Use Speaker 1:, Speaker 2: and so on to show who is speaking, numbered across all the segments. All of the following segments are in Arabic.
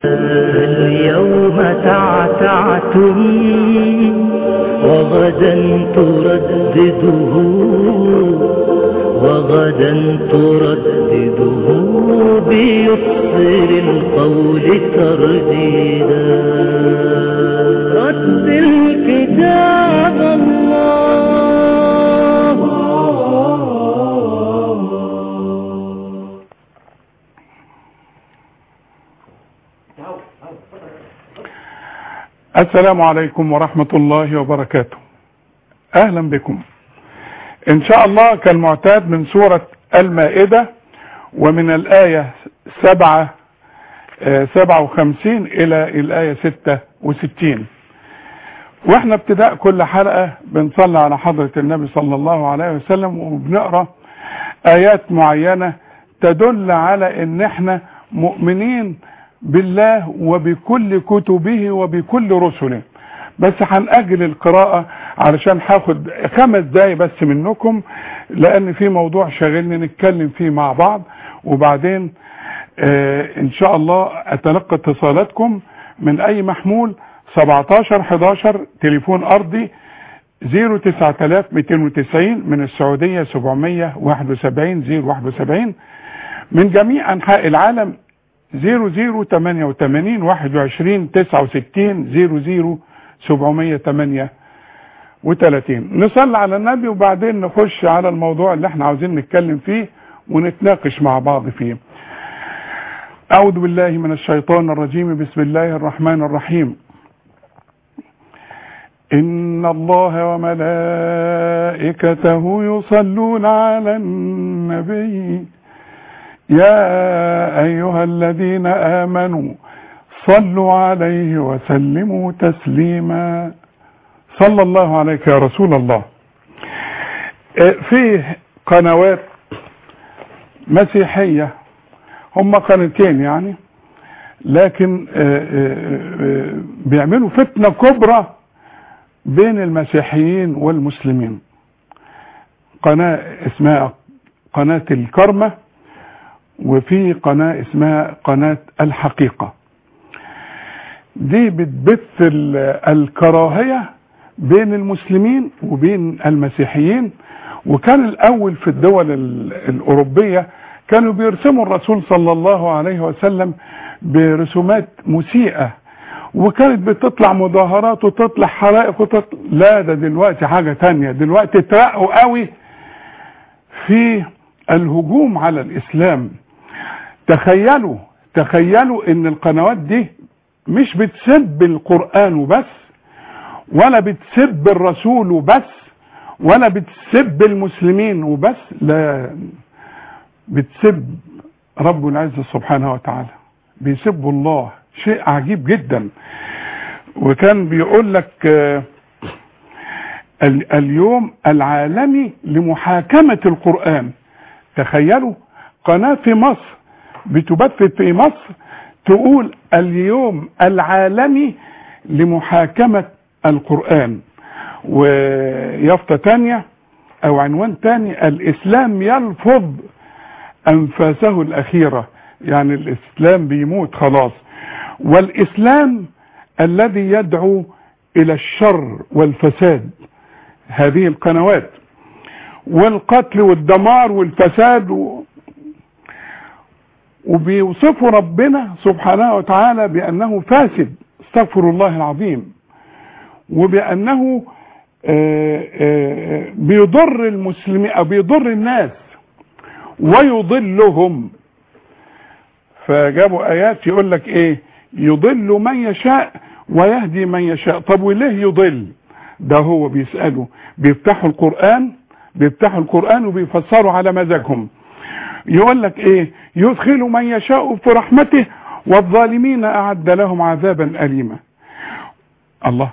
Speaker 1: اليوم تعتعتم وغدا تردده بيسر القول ترديدا رتل كتاب الله.
Speaker 2: السلام عليكم ورحمة الله وبركاته. أهلا بكم إن شاء الله كالمعتاد من سورة المائدة، ومن الآية 57 إلى الآية 66. وإحنا ابتداء كل حلقة بنصلي على حضرة النبي صلى الله عليه وسلم، وبنقرأ آيات معينة تدل على إن إحنا مؤمنين بالله وبكل كتبه وبكل رسله. بس هنأجل القراءة علشان هاخد 5 دقايق بس منكم، لأن في موضوع شاغلني نتكلم فيه مع بعض، وبعدين إن شاء الله أتلقى اتصالاتكم من أي محمول 1711 تليفون أرضي 09290 من السعودية 771 071 من جميع أنحاء العالم 0088 21 69 738. نصلي على النبي وبعدين نخش على الموضوع اللي احنا عاوزين نتكلم فيه ونتناقش مع بعض فيه. أعوذ بالله من الشيطان الرجيم. بسم الله الرحمن الرحيم. إن الله وملائكته يصلون على النبي يا أيها الذين آمنوا صلوا عليه وسلموا تسليما. صلى الله عليك يا رسول الله. فيه قنوات مسيحية، هم قناتين يعني، لكن بيعملوا فتنة كبرى بين المسيحيين والمسلمين. قناة اسمها قناة الكرمة، وفي قناة اسمها قناة الحقيقة. دي بتبث الكراهية بين المسلمين وبين المسيحيين. وكان الأول في الدول الأوروبية كانوا بيرسموا الرسول صلى الله عليه وسلم برسومات مسيئة، وكانت بتطلع مظاهرات وتطلع حرائق لا، ده دلوقتي حاجة تانية. دلوقتي ترقوا قوي في الهجوم على الإسلام. تخيلوا ان القنوات دي مش بتسب القرآن وبس، ولا بتسب الرسول وبس، ولا بتسب المسلمين وبس، لا، بتسب رب العزة سبحانه وتعالى، بيسبوا الله. شيء عجيب جدا. وكان بيقول لك اليوم العالمي لمحاكمة القرآن. تخيلوا قناة في مصر بتبث في مصر تقول اليوم العالمي لمحاكمة القرآن، ويافطة تانية او عنوان تاني: الاسلام يلفظ انفاسه الاخيرة، يعني الاسلام بيموت خلاص. والاسلام الذي يدعو الى الشر والفساد. هذه القنوات والقتل والدمار والفساد وبيوصفوا ربنا سبحانه وتعالى بأنه فاسد، استغفر الله العظيم، وبأنه بيضر المسلمين أو بيضر الناس ويضلهم. فجابوا آيات يقول لك إيه: يضل من يشاء ويهدي من يشاء. طب وليه يضل؟ ده هو بيسألوا، بيفتحوا القرآن وبيفسروا على مزاجهم. يقول لك ايه: يدخل من يشاء في رحمته والظالمين اعد لهم عذابا اليما. الله،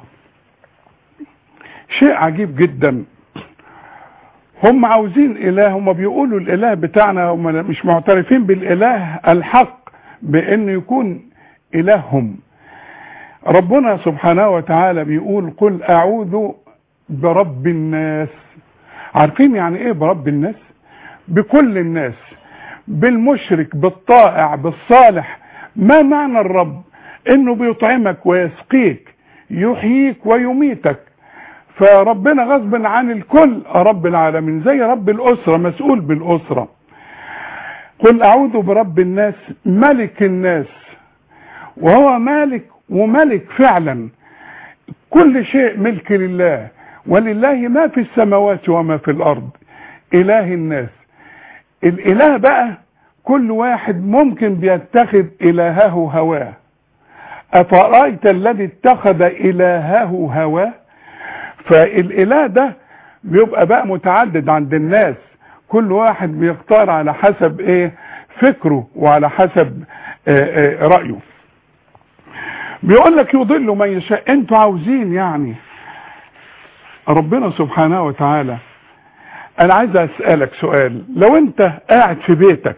Speaker 2: شيء عجيب جدا. هم عاوزين اله، هم بيقولوا الاله بتاعنا، هم مش معترفين بالاله الحق بانه يكون الههم. ربنا سبحانه وتعالى بيقول: قل اعوذ برب الناس. عارفين يعني ايه برب الناس؟ بكل الناس، بالمشرك بالطائع بالصالح. ما معنى الرب؟ انه بيطعمك ويسقيك، يحييك ويميتك. فربنا غصب عن الكل رب العالمين، زي رب الأسرة، مسؤول بالأسرة. قل أعوذ برب الناس ملك الناس، وهو مالك وملك فعلا. كل شيء ملك لله، ولله ما في السماوات وما في الأرض. إله الناس، الإله بقى كل واحد ممكن بيتخذ إلهه هواه. أفرأيت الذي اتخذ إلهه هواه؟ فالإله ده بيبقى بقى متعدد عند الناس، كل واحد بيختار على حسب ايه فكره وعلى حسب رأيه. بيقول لك يضل من يشاء. انتوا عاوزين يعني ربنا سبحانه وتعالى. انا عايز اسألك سؤال، لو انت قاعد في بيتك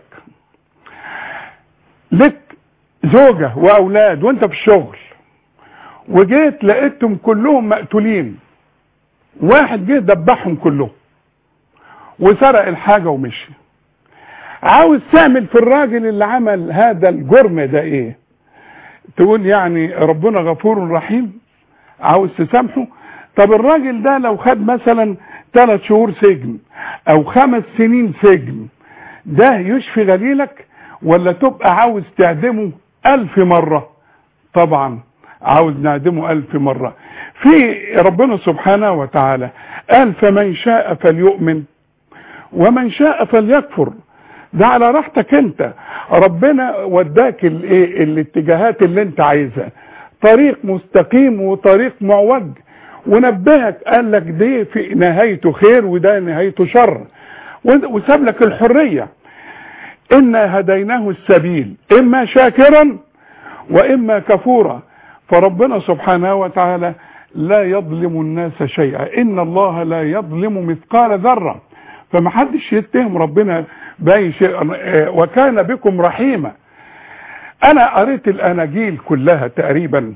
Speaker 2: لك زوجة واولاد وانت في الشغل، وجيت لقيتهم كلهم مقتولين، واحد جه دبحهم كلهم وسرق الحاجة ومشي، عاوز تعمل في الراجل اللي عمل هذا الجرم ده ايه؟ تقول يعني ربنا غفور رحيم عاوز تسامحه؟ طب الراجل ده لو خد مثلا 3 شهور سجن او 5 سنين سجن، ده يشفي غليلك ولا تبقى عاوز تعدمه 1000 مرة؟ طبعا عاوز نعدمه 1000 مرة. في ربنا سبحانه وتعالى قال فمن شاء فليؤمن ومن شاء فليكفر. ده على راحتك انت، ربنا وداك الاتجاهات اللي انت عايزها، طريق مستقيم وطريق معوج، ونبهك قال لك دي في نهايته خير وده نهايته شر، وساب لك الحرية. إنا هديناه السبيل إما شاكرا وإما كفورا. فربنا سبحانه وتعالى لا يظلم الناس شيئا، إن الله لا يظلم مثقال ذرة. فمحدش يتهم ربنا بأي شيء، وكان بكم رحيما. أنا قريت الأناجيل كلها تقريبا،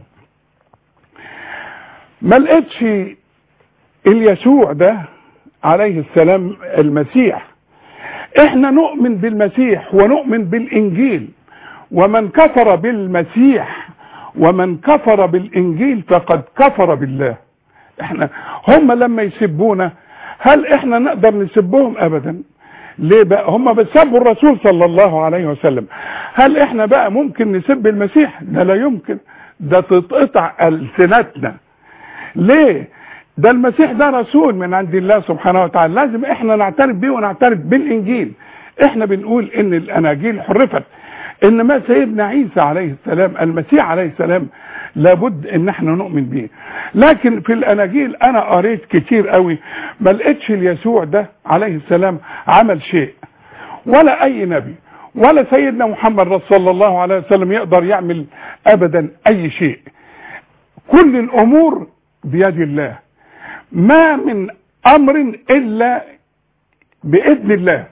Speaker 2: ما لقيتش اليسوع ده عليه السلام المسيح. احنا نؤمن بالمسيح ونؤمن بالإنجيل، ومن كفر بالمسيح ومن كفر بالإنجيل فقد كفر بالله. احنا هم لما يسبونا هل احنا نقدر نسبهم؟ ابدا. ليه بقى؟ هم بيسبوا الرسول صلى الله عليه وسلم، هل احنا بقى ممكن نسب المسيح؟ ده لا يمكن، ده تتقطع ألسنتنا. ليه؟ ده المسيح ده رسول من عند الله سبحانه وتعالى، لازم احنا نعترف بيه ونعترف بالإنجيل. احنا بنقول ان الأناجيل حرفت، انما سيدنا عيسى عليه السلام المسيح عليه السلام لابد ان احنا نؤمن بيه. لكن في الأناجيل انا قريت كتير قوي، ما لقيتش اليسوع ده عليه السلام عمل شيء، ولا اي نبي ولا سيدنا محمد صلى الله عليه وسلم يقدر يعمل ابدا اي شيء. كل الامور بيد الله، ما من امر الا باذن الله.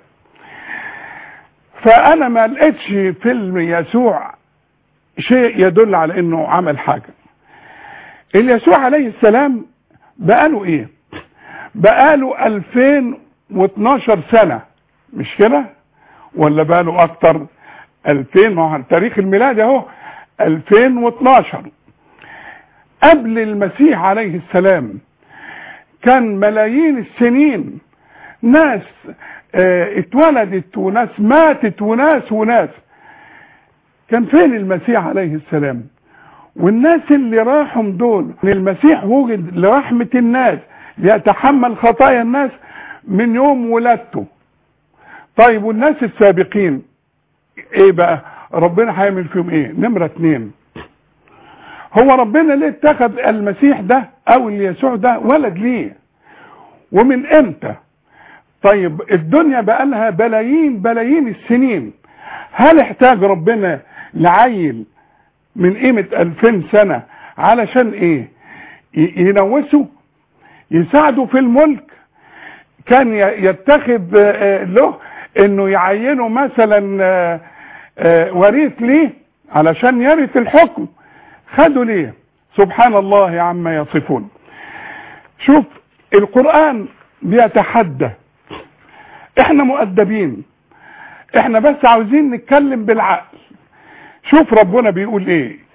Speaker 2: فانا ما لقيتش فيلم يسوع شيء يدل على انه عمل حاجة. اليسوع عليه السلام بقاله ايه؟ بقاله 2012 سنة، مش كده؟ ولا بقاله اكتر؟ 2000، مع تاريخ الميلاد اهو 2012. قبل المسيح عليه السلام كان ملايين السنين ناس اتولدت وناس ماتت وناس. كان فين المسيح عليه السلام؟ والناس اللي راحوا دول، المسيح وجد لرحمة الناس، يتحمل خطايا الناس من يوم ولادته. طيب والناس السابقين ايه بقى؟ ربنا هيعمل فيهم ايه؟ نمرة 2، هو ربنا ليه اتخذ المسيح ده او اليسوع ده ولد ليه؟ ومن امتى؟ طيب الدنيا بقى لها بلايين السنين، هل احتاج ربنا لعيل من قيمة 2000 سنة علشان ايه؟ ينوسه؟ يساعده في الملك؟ كان يتخذ له انه يعينه مثلا وريث ليه علشان يرث الحكم؟ خدوا ليه؟ سبحان الله عما يصفون. شوف القرآن بيتحدى، احنا مؤدبين، احنا بس عاوزين نتكلم بالعقل. شوف ربنا بيقول ايه؟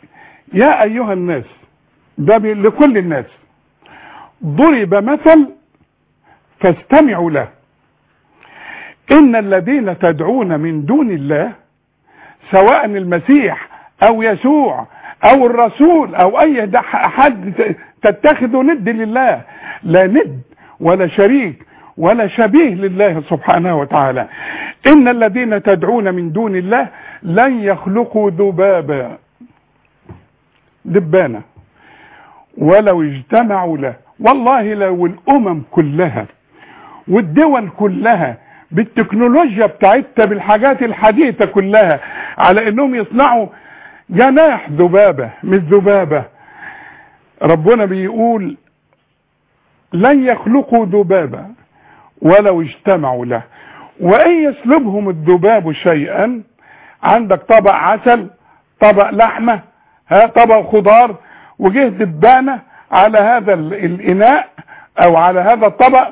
Speaker 2: يا ايها الناس، ده لكل الناس، ضرب مثل فاستمعوا له، ان الذين تدعون من دون الله، سواء المسيح او يسوع او الرسول او اي حد تتخذوا ند لله، لا ند ولا شريك ولا شبيه لله سبحانه وتعالى. ان الذين تدعون من دون الله لن يخلقوا ذبابا، دبانة، ولو اجتمعوا له. والله لو الامم كلها والدول كلها بالتكنولوجيا بتاعتها بالحاجات الحديثة كلها على انهم يصنعوا جناح ذبابة مش ذبابة، ربنا بيقول لن يخلقوا ذبابا ولو اجتمعوا له، وان يسلبهم الذباب شيئا، عندك طبق عسل، طبق لحمة، طبق خضار، وجه دبانة على هذا الاناء او على هذا الطبق،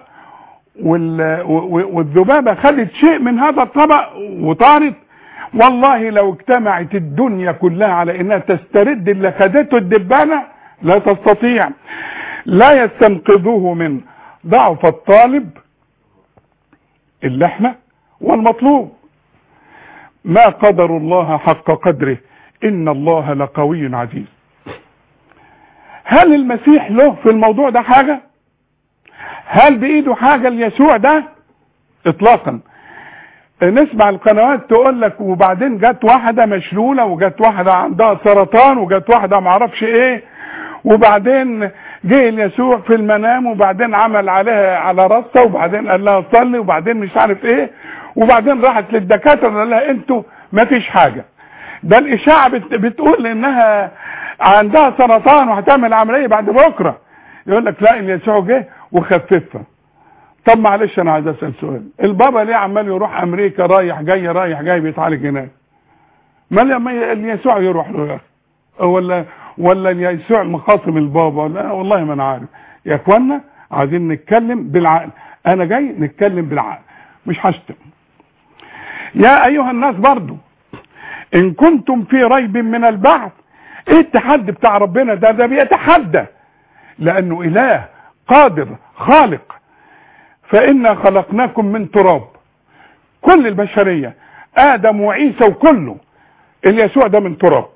Speaker 2: والذبابة خدت شيء من هذا الطبق وطارت، والله لو اجتمعت الدنيا كلها على انها تسترد اللي خدته الدبانة لا تستطيع. لا يستنقذوه من ضعف الطالب اللي احنا والمطلوب، ما قدر الله حق قدره ان الله لقوي عزيز. هل المسيح له في الموضوع ده حاجة؟ هل بايده حاجة ليسوع ده؟ اطلاقا. نسمع القنوات تقول لك وبعدين جت واحدة مشلولة، وجت واحدة عندها سرطان، وجت واحدة معرفش ايه، وبعدين جه يسوع في المنام وبعدين عمل عليها على راسها وبعدين قال لها صلي وبعدين مش عارف ايه، وبعدين راحت للدكاتره قال لها انتوا ما فيش حاجه، ده الاشاعه بتقول انها عندها سرطان وهتعمل عمليه بعد بكره. يقول لك لا يسوع جه وخففها. طب معلش انا عايز اسال سؤال، البابا ليه عمال يروح امريكا رايح جاي رايح جاي بيتعالج هناك؟ ما يسوع يروح له ولا يسوع مخاصم البابا؟ لا والله ما انا عارف. يا اخوانا عايزين نتكلم بالعقل، انا جاي نتكلم بالعقل مش هشتم. يا ايها الناس برضو ان كنتم في ريب من البعث، ايه التحدي بتاع ربنا ده بيتحدى لانه اله قادر خالق. فإنا خلقناكم من تراب، كل البشرية آدم وعيسى وكله، اليسوع ده من تراب.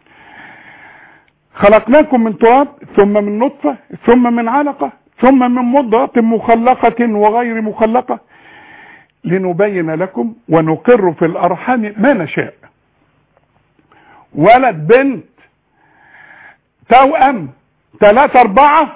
Speaker 2: خلقناكم من تراب ثم من نطفة ثم من علقة ثم من مضغة مخلقة وغير مخلقة لنبين لكم ونقر في الأرحام ما نشاء، ولد بنت توأم 3 4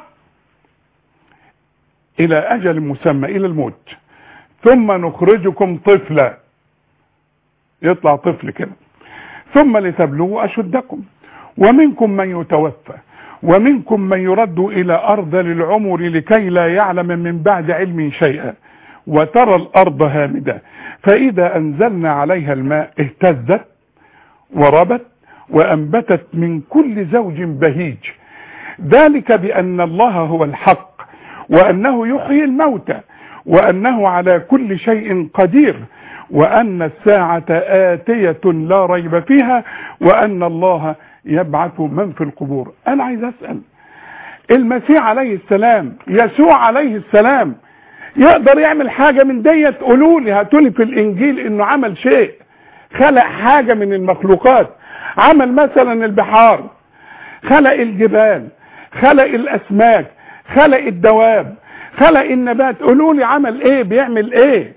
Speaker 2: إلى أجل مسمى إلى الموت، ثم نخرجكم طفلا، يطلع طفل كده، ثم لتبلغوا أشدكم، ومنكم من يتوفى ومنكم من يرد إلى أرض العمر لكي لا يعلم من بعد علم شيئا، وترى الأرض هامدة فإذا أنزلنا عليها الماء اهتزت وربت وأنبتت من كل زوج بهيج، ذلك بأن الله هو الحق وأنه يحيي الموتى وأنه على كل شيء قدير وأن الساعة آتية لا ريب فيها وأن الله يبعث من في القبور. أنا عايز أسأل، المسيح عليه السلام يسوع عليه السلام يقدر يعمل حاجة من ديت؟ قولوا لي، هاتولي في الإنجيل إنه عمل شيء، خلق حاجة من المخلوقات، عمل مثلا البحار، خلق الجبال، خلق الأسماك، خلق الدواب، خلق النبات، قولوا لي عمل ايه، بيعمل ايه؟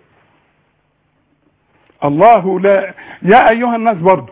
Speaker 2: الله لا. يا ايها الناس برضو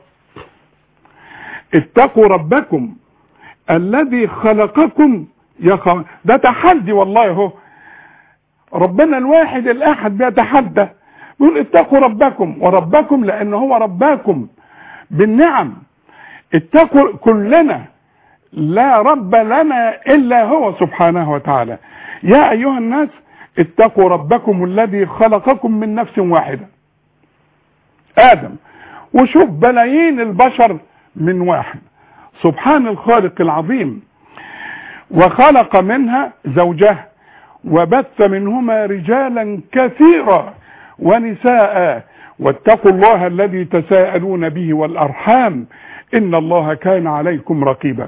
Speaker 2: اتقوا ربكم الذي خلقكم ده تحدي والله. هو ربنا الواحد الاحد بيتحدى، بيقول اتقوا ربكم، وربكم لانه هو رباكم بالنعم. اتقوا كلنا، لا رب لنا إلا هو سبحانه وتعالى. يا أيها الناس اتقوا ربكم الذي خلقكم من نفس واحدة، آدم، وشوف بلايين البشر من واحد، سبحان الخالق العظيم. وخلق منها زوجها وبث منهما رجالا كثيرا ونساء، واتقوا الله الذي تساءلون به والأرحام إن الله كان عليكم رقيبا.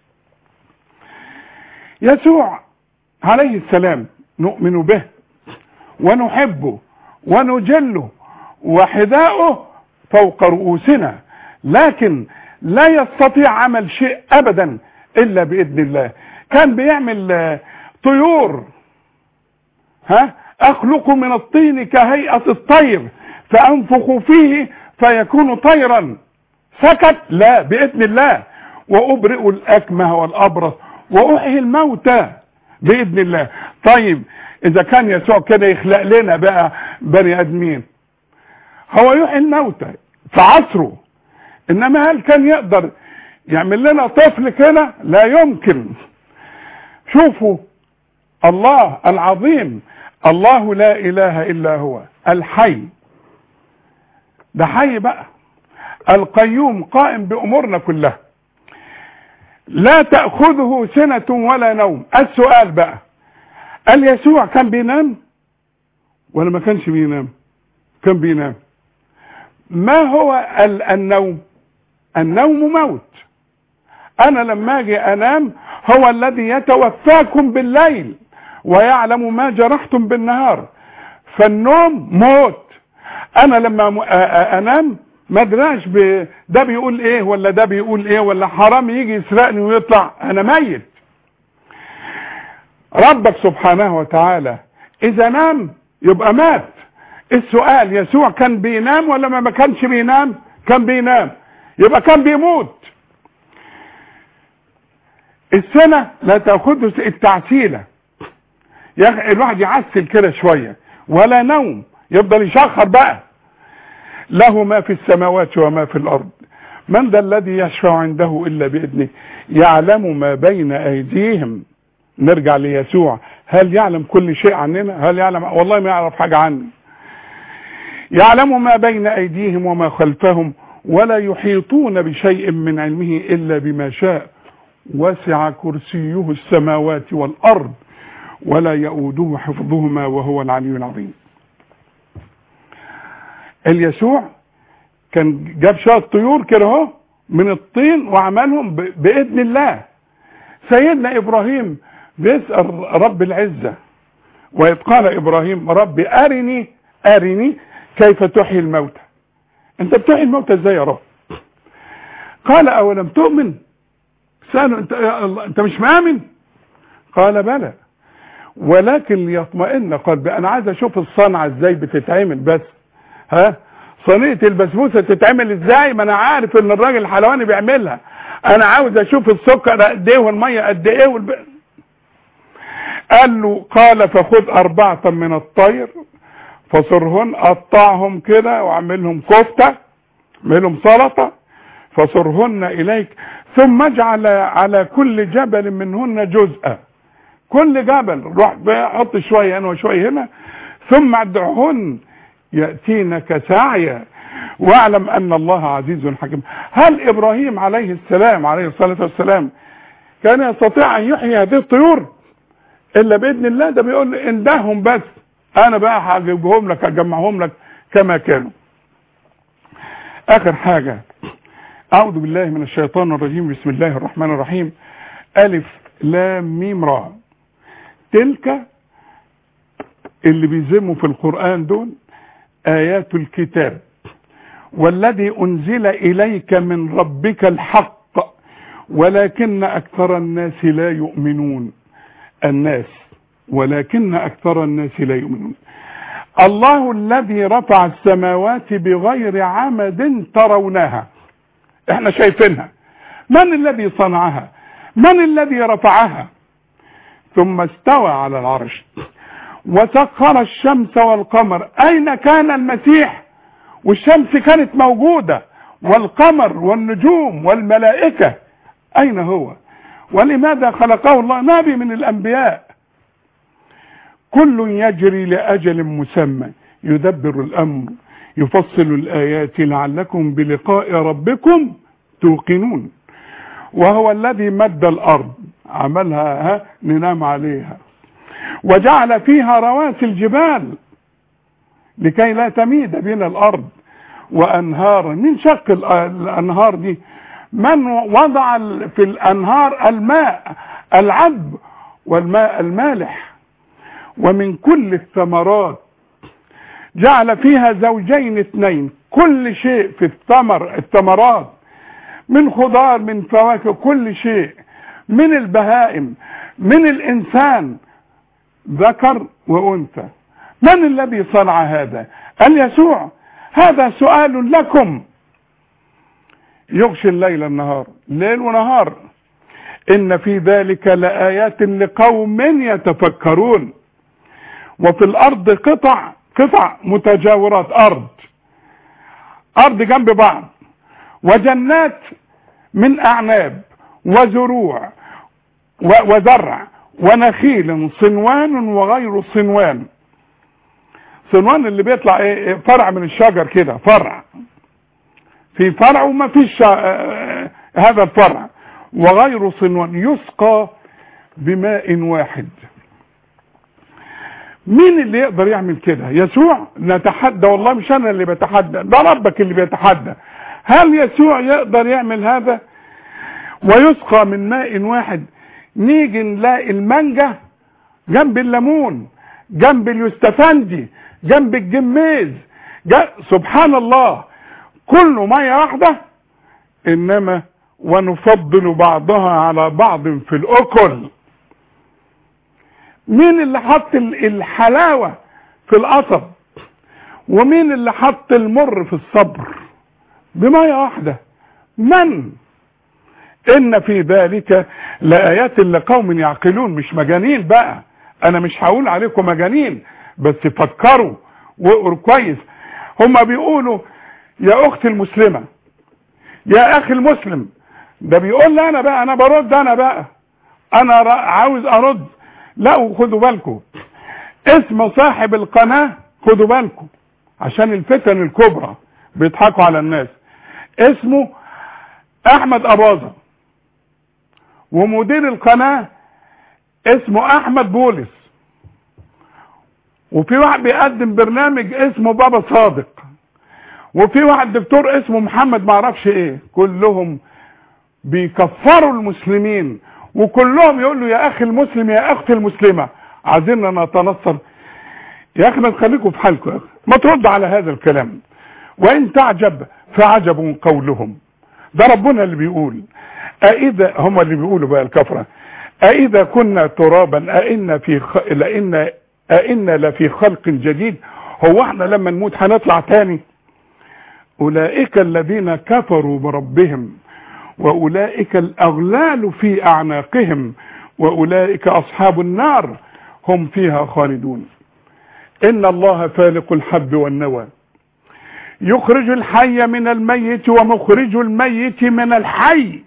Speaker 2: يسوع عليه السلام نؤمن به ونحبه ونجله وحذاؤه فوق رؤوسنا، لكن لا يستطيع عمل شيء أبدا إلا بإذن الله. كان بيعمل طيور، أخلق من الطين كهيئة الطير فأنفخ فيه فيكون طيرا. سكت؟ لا، بإذن الله. وأبرئ الأكمه والأبرص وأحيي الموتى بإذن الله. طيب إذا كان يسوع كده يخلق لنا بقى بني آدمين، هو يحيي الموتى في عصره، إنما هل كان يقدر يعمل لنا طفل كده؟ لا يمكن. شوفوا الله العظيم، الله لا إله إلا هو الحي، ده حي بقى، القيوم قائم بأمورنا كلها، لا تأخذه سنة ولا نوم. السؤال بقى، قال يسوع كان بينام ولا ما كانش بينام؟ كان بينام. ما هو النوم؟ النوم موت. أنا لما أجي أنام هو الذي يتوفاكم بالليل ويعلم ما جرحتم بالنهار، فالنوم موت. أنا لما أنام ما ادراش ده بيقول إيه ولا ده بيقول إيه، ولا حرام يجي يسرقني ويطلع، أنا ميت. ربك سبحانه وتعالى إذا نام يبقى مات. السؤال، يسوع كان بينام ولا ما كانش بينام؟ كان بينام، يبقى كان بيموت. السنة لا تأخذه التعسيلة، الواحد يعسل كده شوية، ولا نوم يفضل يشخر بقى. له ما في السماوات وما في الأرض، من ذا الذي يشفع عنده إلا بإذنه، يعلم ما بين أيديهم. نرجع ليسوع، هل يعلم كل شيء عننا؟ هل يعلم؟ والله ما يعرف حاجة عني. يعلم ما بين أيديهم وما خلفهم ولا يحيطون بشيء من علمه إلا بما شاء، وسع كرسيه السماوات والأرض ولا يؤوده حفظهما وهو العلي العظيم. اليسوع كان جاب شوية طيور كده اهو من الطين وعملهم بإذن الله. سيدنا إبراهيم بيسأل رب العزة، وإذ قال إبراهيم رب أرني كيف تحيي الموتى. أنت بتحيي الموتى إزاي يا رب؟ قال أولم تؤمن؟ سأله أنت مش مآمن؟ قال بلى ولكن ليطمئن قلبي. أنا عايز أشوف الصنعة إزاي بتتعمل بس. صينية البسبوسة تتعمل إزاي؟ ما أنا عارف إن الراجل الحلواني بيعملها. أنا عاوز أشوف السكر قد إيه والمية قد إيه قال له قال فخذ 4 من الطير فصرهن، قطعهم كده واعملهم كفتة، اعملهم سلطة، فصرهن إليك ثم اجعل على كل جبل منهن جزءا. كل جبل روح حط شوية هنا وشوية هنا، ثم ادعهن يأتينك سعيا واعلم أن الله عزيز حكيم. هل إبراهيم عليه السلام عليه الصلاة والسلام كان يستطيع أن يحيي هذه الطيور إلا بإذن الله؟ ده بيقول اندههم بس، أنا بقى هجيبهم لك هجمعهم لك كما كانوا. آخر حاجة، أعوذ بالله من الشيطان الرجيم، بسم الله الرحمن الرحيم. ألف لام ميم را. تلك اللي بيزموا في القرآن دول آيات الكتاب والذي أنزل إليك من ربك الحق ولكن أكثر الناس لا يؤمنون. ولكن أكثر الناس لا يؤمنون. الله الذي رفع السماوات بغير عمد ترونها، احنا شايفينها. من الذي صنعها؟ من الذي رفعها؟ ثم استوى على العرش وسخر الشمس والقمر. أين كان المسيح والشمس كانت موجودة والقمر والنجوم والملائكة؟ أين هو؟ ولماذا خلقه الله؟ نبي من الأنبياء. كل يجري لأجل مسمى يدبر الأمر يفصل الآيات لعلكم بلقاء ربكم توقنون. وهو الذي مد الأرض، عملها ننام عليها، وجعل فيها رواسي الجبال لكي لا تميد بين الأرض، وأنهار من شق الأنهار دي من وضع في الأنهار الماء العذب والماء المالح، ومن كل الثمرات جعل فيها زوجين اثنين. كل شيء في الثمرات من خضار من فواكه، كل شيء من البهائم من الإنسان ذكر وأنثى. من الذي صنع هذا؟ يسوع. هذا سؤال لكم. يغشي الليل النهار، ليل ونهار. إن في ذلك لآيات لقوم يتفكرون. وفي الأرض قطع متجاورات، أرض جنب بعض، وجنات من أعناب وزروع وزرع ونخيل صنوان وغير صنوان. صنوان اللي بيطلع فرع من الشجر كده، فرع في فرع وما فيش هذا الفرع، وغير صنوان يسقى بماء واحد. مين اللي يقدر يعمل كده؟ يسوع. نتحدى، والله مش انا اللي بتحدى، ده ربك اللي بيتحدى. هل يسوع يقدر يعمل هذا؟ ويسقى من ماء واحد. نيجي نلاقي المانجا جنب الليمون، جنب اليوستفندي، جنب الجميز، سبحان الله، كله ميه واحده، انما ونفضل بعضها على بعض في الاكل. مين اللي حط الحلاوه في القصب؟ ومين اللي حط المر في الصبر؟ بميه واحده. من؟ ان في ذلك لآيات لقوم يعقلون. مش مجانين بقى، انا مش هقول عليكم مجانين، بس فكروا واقروا كويس. هما بيقولوا يا اختي المسلمة، يا اخي المسلم. ده بيقول لي انا بقى، انا برد، انا عاوز ارد. لا، وخدوا بالكم اسم صاحب القناة، خدوا بالكم عشان الفتن الكبرى بيضحكوا على الناس. اسمه احمد اباظة، ومدير القناة اسمه احمد بولس، وفي واحد بيقدم برنامج اسمه بابا صادق، وفي واحد دكتور اسمه محمد معرفش ايه. كلهم بيكفروا المسلمين، وكلهم يقولوا يا اخي المسلم، يا اختي المسلمة، عايزيننا نتنصر. يا اخي ما تخليكم في حالكم، يا اخي ما ترد على هذا الكلام. وان تعجب فعجب قولهم. ده ربنا اللي بيقول. أإذا هم اللي بيقولوا بقى الكفرة، أإذا كنا ترابا أئنا لفي خلق جديد. هو احنا لما نموت هنطلع تاني؟ أولئك الذين كفروا بربهم وأولئك الأغلال في أعناقهم وأولئك أصحاب النار هم فيها خالدون. إن الله فالق الحب والنوى، يخرج الحي من الميت ومخرج الميت من الحي.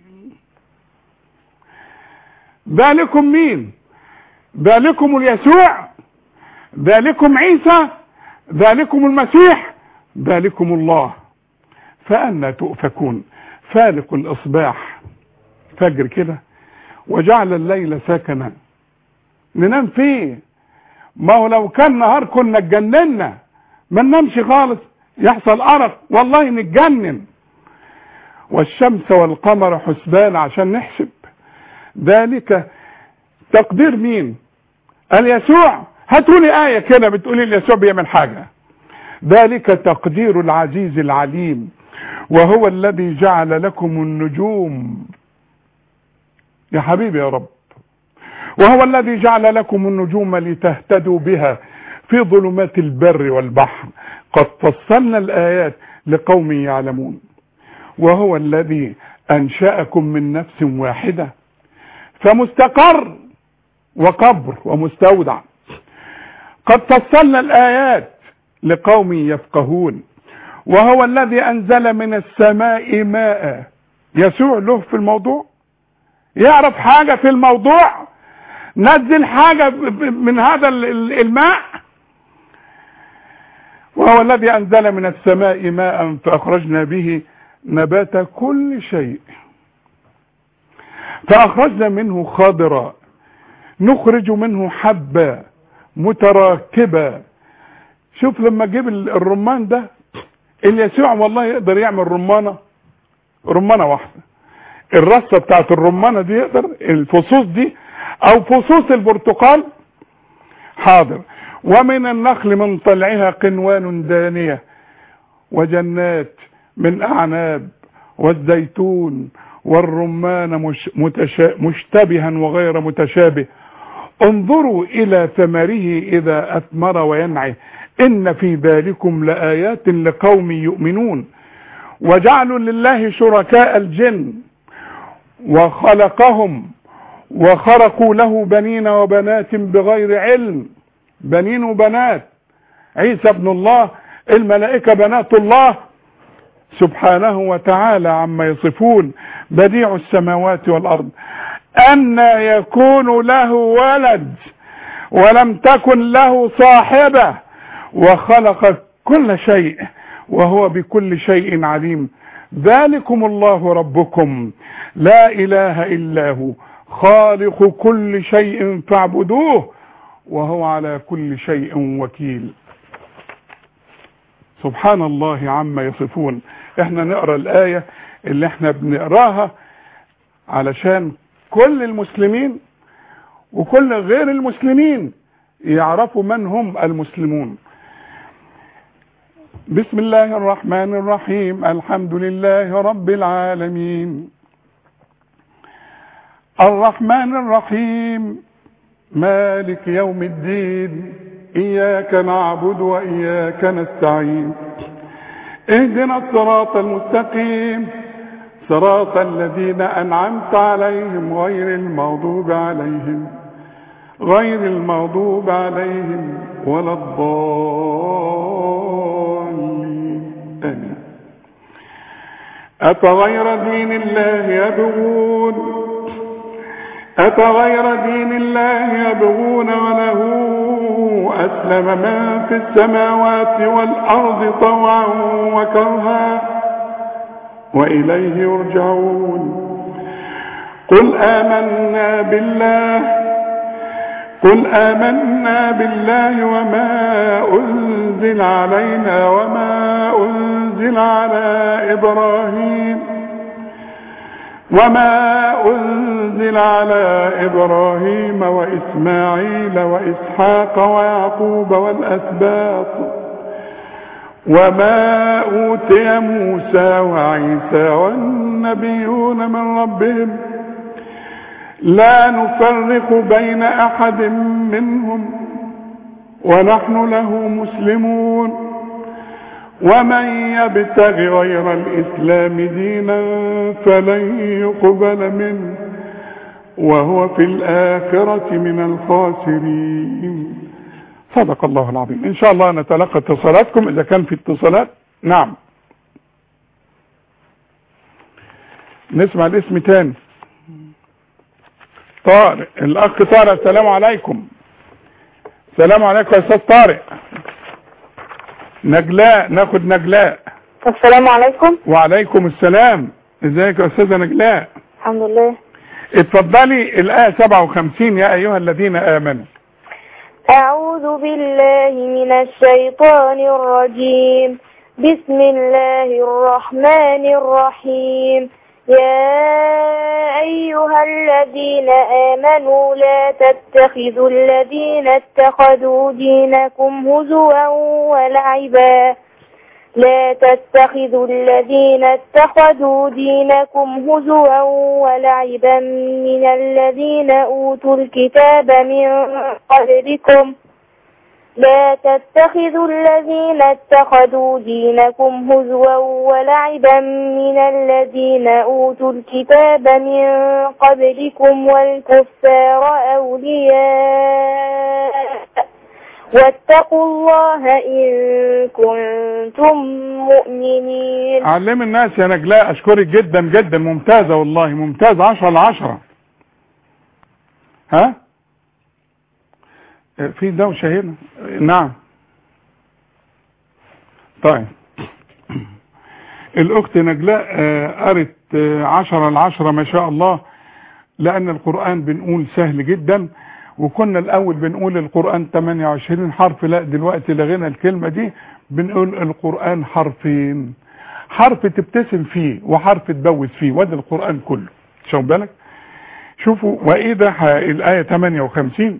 Speaker 2: ذلكم مين؟ ذلكم اليسوع، ذلكم عيسى، ذلكم المسيح، ذلكم الله. فأنا تؤفكون. فالق الإصباح، فجر كده، وجعل الليل سكنا. ننام فيه؟ ما هو لو كان نهار كنا اتجننا، ما ننامش خالص، يحصل أرق والله نتجنن. والشمس والقمر حسبان، عشان نحسب. ذلك تقدير مين؟ اليسوع. هاتولي آية كده بتقولي اليسوع بيعمل حاجة. ذلك تقدير العزيز العليم، وهو الذي جعل لكم النجوم. يا حبيبي يا رب، وهو الذي جعل لكم النجوم لتهتدوا بها في ظلمات البر والبحر. قد فصلنا الآيات لقوم يعلمون. وهو الذي أنشأكم من نفس واحدة، فمستقر وقبر ومستودع. قد فصلنا الآيات لقوم يفقهون. وهو الذي أنزل من السماء ماء. يسوع له في الموضوع؟ يعرف حاجة في الموضوع؟ نزل حاجة من هذا الماء. وهو الذي أنزل من السماء ماء فأخرجنا به نبات كل شيء، فأخرجنا منه خضرا نخرج منه حبا متراكبا. شوف لما جيب الرمان ده، اليسوع والله يقدر يعمل رمانة واحدة. الرصة بتاعت الرمانة دي يقدر الفصوص دي او فصوص البرتقال؟ حاضر. ومن النخل من طلعها قنوان دانية وجنات من اعناب والزيتون والرمان مشتبها وغير متشابه انظروا الى ثمره اذا اثمر وينعه ان في ذلكم لآيات لقوم يؤمنون. وجعلوا لله شركاء الجن وخلقهم وخرقوا له بنين وبنات بغير علم. بنين وبنات، عيسى ابن الله، الملائكة بنات الله سبحانه وتعالى عما يصفون. بديع السماوات والأرض أن يكون له ولد ولم تكن له صاحبة وخلق كل شيء وهو بكل شيء عليم. ذلكم الله ربكم لا إله إلا هو خالق كل شيء فاعبدوه وهو على كل شيء وكيل. سبحان الله عما يصفون. احنا نقرأ الآية اللي احنا بنقراها علشان كل المسلمين وكل غير المسلمين يعرفوا من هم المسلمون. بسم الله الرحمن الرحيم. الحمد لله رب العالمين الرحمن الرحيم مالك يوم الدين إياك نعبد وإياك نستعين اهدنا الصراط المستقيم صراط الذين أنعمت عليهم غير المغضوب عليهم ولا الضالين آمين. أفغير دين الله يبغون وله أسلم من في السماوات والأرض طوعا وكرها وإليه يرجعون. قل آمنا بالله وما أنزل علينا وما أنزل على إبراهيم وإسماعيل وإسحاق ويعقوب والأسباط وما أوتي موسى وعيسى والنبيون من ربهم لا نفرق بين أحد منهم ونحن له مسلمون. ومن يبتغ غير الإسلام دينا فلن يقبل منه وهو في الآخرة من الخاسرين. صدق الله العظيم. إن شاء الله نتلقى اتصالاتكم إذا كان في اتصالات. نعم، نسمع الاسم تاني. طارق، الأخ طارق. السلام عليكم. السلام عليكم يا أستاذ طارق. نجلاء، ناخد نجلاء.
Speaker 3: السلام عليكم.
Speaker 2: وعليكم السلام. ازيك يا أستاذة نجلاء؟
Speaker 3: الحمد لله.
Speaker 2: اتفضلي الآية 57. يا أيها الذين آمنوا.
Speaker 3: أعوذ بالله من الشيطان الرجيم. بسم الله الرحمن الرحيم. يا أيها الذين آمنوا لا تتخذوا الذين اتخذوا دينكم هزوا ولعبا من الذين أوتوا الكتاب من قبلكم لا تتخذوا الذين اتخذوا دينكم هزوا ولعبا من الذين أوتوا الكتاب من قبلكم والكفار أولياء واتقوا الله إن كنتم مؤمنين.
Speaker 2: علم الناس يا نجلاء. أشكرك جدا جدا. ممتازة والله، ممتازة. 10/10. ها في دوشة هنا. نعم. طيب الأخت نجلاء قرت 10/10 ما شاء الله، لأن القرآن بنقول سهل جدا، وكنا الأول بنقول القرآن 28 حرف، لا دلوقتي لغينا الكلمة دي، بنقول القرآن حرفين، حرف تبتسم فيه وحرف تبوس فيه، وده القرآن كله. شوف بالك. شوفوا وإذا الآية 58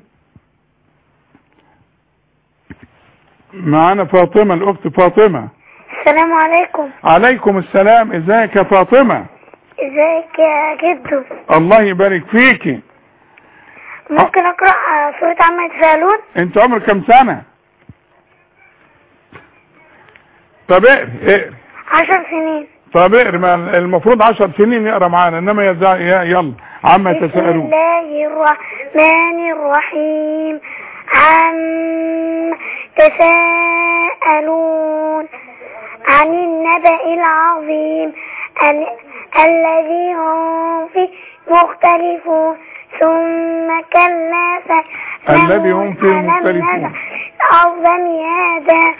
Speaker 2: معانا فاطمة، الأخت فاطمة.
Speaker 3: السلام عليكم.
Speaker 2: عليكم السلام. ازيك يا فاطمة؟
Speaker 3: ازيك يا جدو؟
Speaker 2: الله يبارك فيكي.
Speaker 3: ممكن اقرأ سورة عما يتساءلون؟
Speaker 2: انت عمرك كم سنة؟ طب اقري
Speaker 3: 10 سنين.
Speaker 2: طب اقري، المفروض 10 سنين يقرا معانا، انما يلا عما يتساءلون.
Speaker 3: بسم الله الرحمن الرحيم. عم تساءلون عن النبأ العظيم الذي هم فيه مختلفون ثم كلا
Speaker 2: الذي هم فيه مختلفون
Speaker 3: الأرض مهادا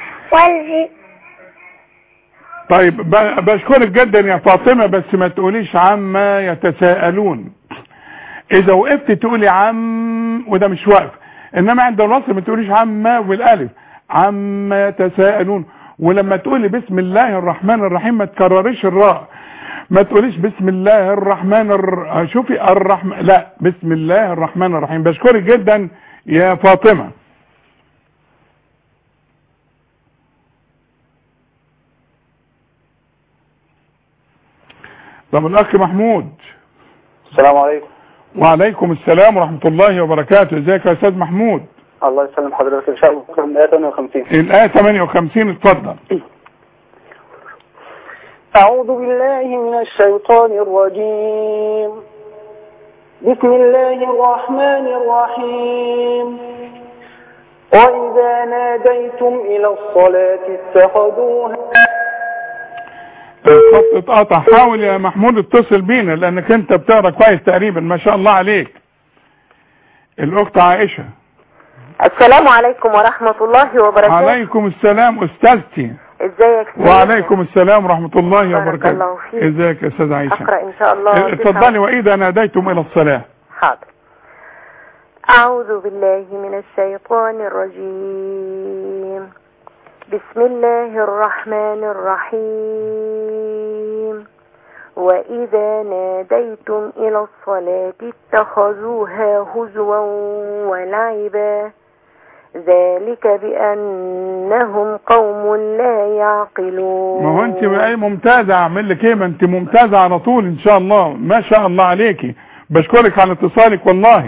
Speaker 2: طيب بشكرك جدا يا فاطمة، بس ما تقوليش عما يتساءلون. اذا وقفت تقولي عم وده مش واقف، انما عند الوصل ما تقوليش عما والالف، عما يتساءلون. ولما تقولي بسم الله الرحمن الرحيم ما تكرريش الراء، ما تقوليش بسم الله الرحمن شوفي الرحمن، لا بسم الله الرحمن الرحيم. بشكرك جدا يا فاطمة. طب الأخ محمود.
Speaker 4: السلام عليكم.
Speaker 2: وعليكم السلام ورحمة الله وبركاته. ازيك يا أستاذ محمود؟
Speaker 4: الله يسلم حضرتك. إن شاء الله من الآية 58.
Speaker 2: الآية 58 اتفضل.
Speaker 4: أعوذ بالله من الشيطان الرجيم. بسم الله الرحمن الرحيم. وإذا ناديتم إلى الصلاة اتخذوها.
Speaker 2: الخط اتقطع. حاول يا محمود اتصل بينا لأنك أنت بتقرأ كويس تقريبا، ما شاء الله عليك. الأخت عائشة.
Speaker 5: السلام عليكم ورحمة الله وبركاته.
Speaker 2: عليكم السلام أستاذتي.
Speaker 5: ازيك؟
Speaker 2: وعليكم السلام ورحمة الله وبركاته.
Speaker 5: الله فيك.
Speaker 2: ازيك يا أستاذ عائشة؟
Speaker 5: أقرأ إن شاء الله.
Speaker 2: اتفضلي. وإذا ناديتم إلى الصلاة.
Speaker 5: حاضر. أعوذ بالله من الشيطان الرجيم. بسم الله الرحمن الرحيم. وإذا ناديتم إلى الصلاة اتخذوها هزوا ولعبا ذلك بأنهم قوم لا يعقلون.
Speaker 2: ما هو انت ايه ممتازة، اعمل لك ايه؟ ما انت ممتازة على طول ان شاء الله، ما شاء الله عليكي. بشكرك على اتصالك والله.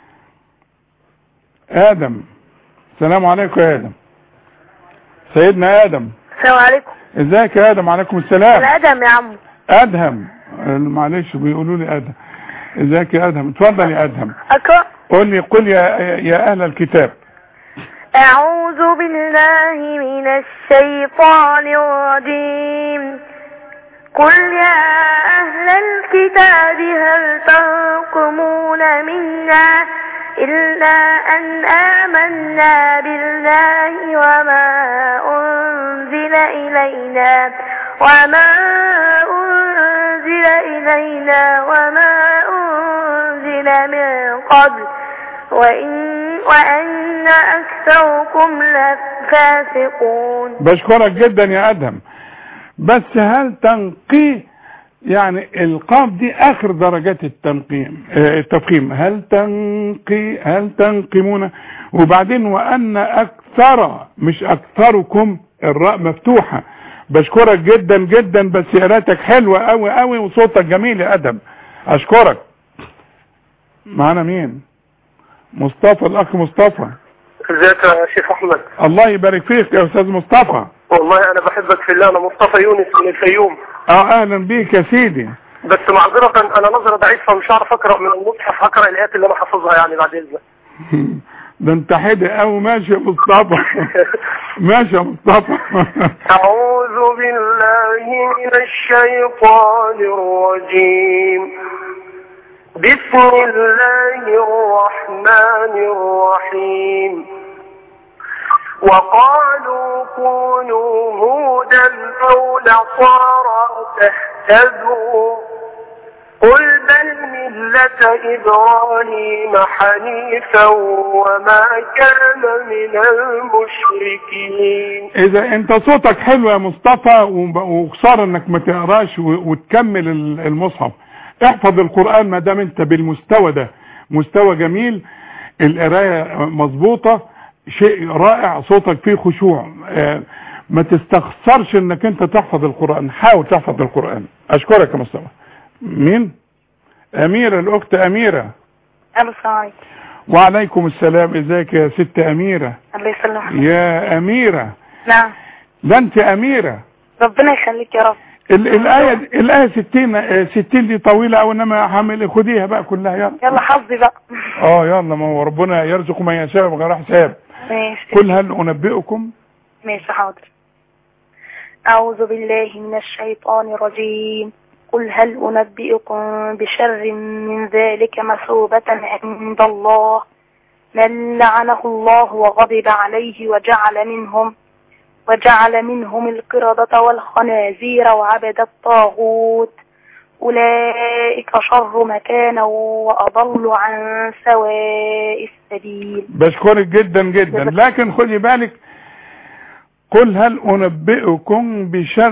Speaker 2: آدم. السلام عليكم يا آدم. سيدنا آدم.
Speaker 5: السلام عليكم.
Speaker 2: ازيك يا آدم؟ عليكم السلام.
Speaker 5: آدم يا عم.
Speaker 2: أدهم، معلش بيقولوا لي أدهم. ازيك يا أدهم؟ اتفضل يا أدهم.
Speaker 5: أقرأ.
Speaker 2: قل لي قل يا أهل الكتاب.
Speaker 5: أعوذ بالله من الشيطان الرجيم. قل يا أهل الكتاب هل تنقمون منا إلا أن آمنا بالله وما أنزل إلينا وما أنزل من قبل وأن أكثركم لفاسقون.
Speaker 2: بشكرك جدا يا أدهم. بس هل تنقي يعني القاف دي آخر درجات التفخيم. هل تنقمون، وبعدين وأن أكثر مش أكثركم، الراء مفتوحة. بشكرك جدا جدا، بس قراءتك حلوة قوي قوي وصوتك جميل يا أدم. أشكرك. معنا مين؟ مصطفى، الأخ مصطفى.
Speaker 4: ازيك يا شيخ أحمد؟
Speaker 2: الله يبارك فيك يا أستاذ مصطفى.
Speaker 4: والله أنا بحبك في الله. أنا مصطفى يونس من الفيوم.
Speaker 2: أهلا بيك يا سيدي.
Speaker 4: بس معذرة أنا نظرة ضعيفة مش عارف أقرأ من المصحف، هقرأ الآيات اللي أنا حافظها يعني بعد إذنك.
Speaker 2: ده انت حدق قوي. ماشي يا مصطفى. ماشي يا مصطفى.
Speaker 4: أعوذ بالله من الشيطان الرجيم. بسم الله الرحمن الرحيم. وقالوا كونوا هودا أو نصارى تهتدوا قل بل ملة إبراهيم حنيفا وما كان من المشركين.
Speaker 2: إذا أنت صوتك حلو يا مصطفى، وخسارة إنك ما تقراش وتكمل المصحف. احفظ القرآن ما دام انت بالمستوى ده، مستوى جميل، القرايه مظبوطه، شيء رائع، صوتك فيه خشوع، ما تستخسرش انك انت تحفظ القرآن، حاول تحفظ القرآن. اشكرك يا مصطفى. مين؟ اميرة، الاخت اميرة.
Speaker 6: السلام عليكم.
Speaker 2: وعليكم السلام، ازيك يا ست اميرة؟
Speaker 6: الله يسلمك
Speaker 2: يا اميرة.
Speaker 6: نعم.
Speaker 2: ده انت اميرة،
Speaker 6: ربنا يخليك يا رب.
Speaker 2: الآية 60 دي طويلة أو إنما حامل، خديها بقى كلها.
Speaker 6: يلا حظي بقى.
Speaker 2: يلا، ما هو ربنا يرزق من يشاء بغير حساب.
Speaker 6: ماشي.
Speaker 2: قل هل أنبئكم.
Speaker 6: ماشي حاضر. أعوذ بالله من الشيطان الرجيم. قل هل أنبئكم بشر من ذلك مثوبة عند الله من لعنه الله وغضب عليه وجعل منهم القردة والخنازير وعبد الطاغوت أولئك شر مكانا وأضل عن سواء السبيل.
Speaker 2: بشكرك جدا جدا، لكن خدي بالك، قل هل أنبئكم بشر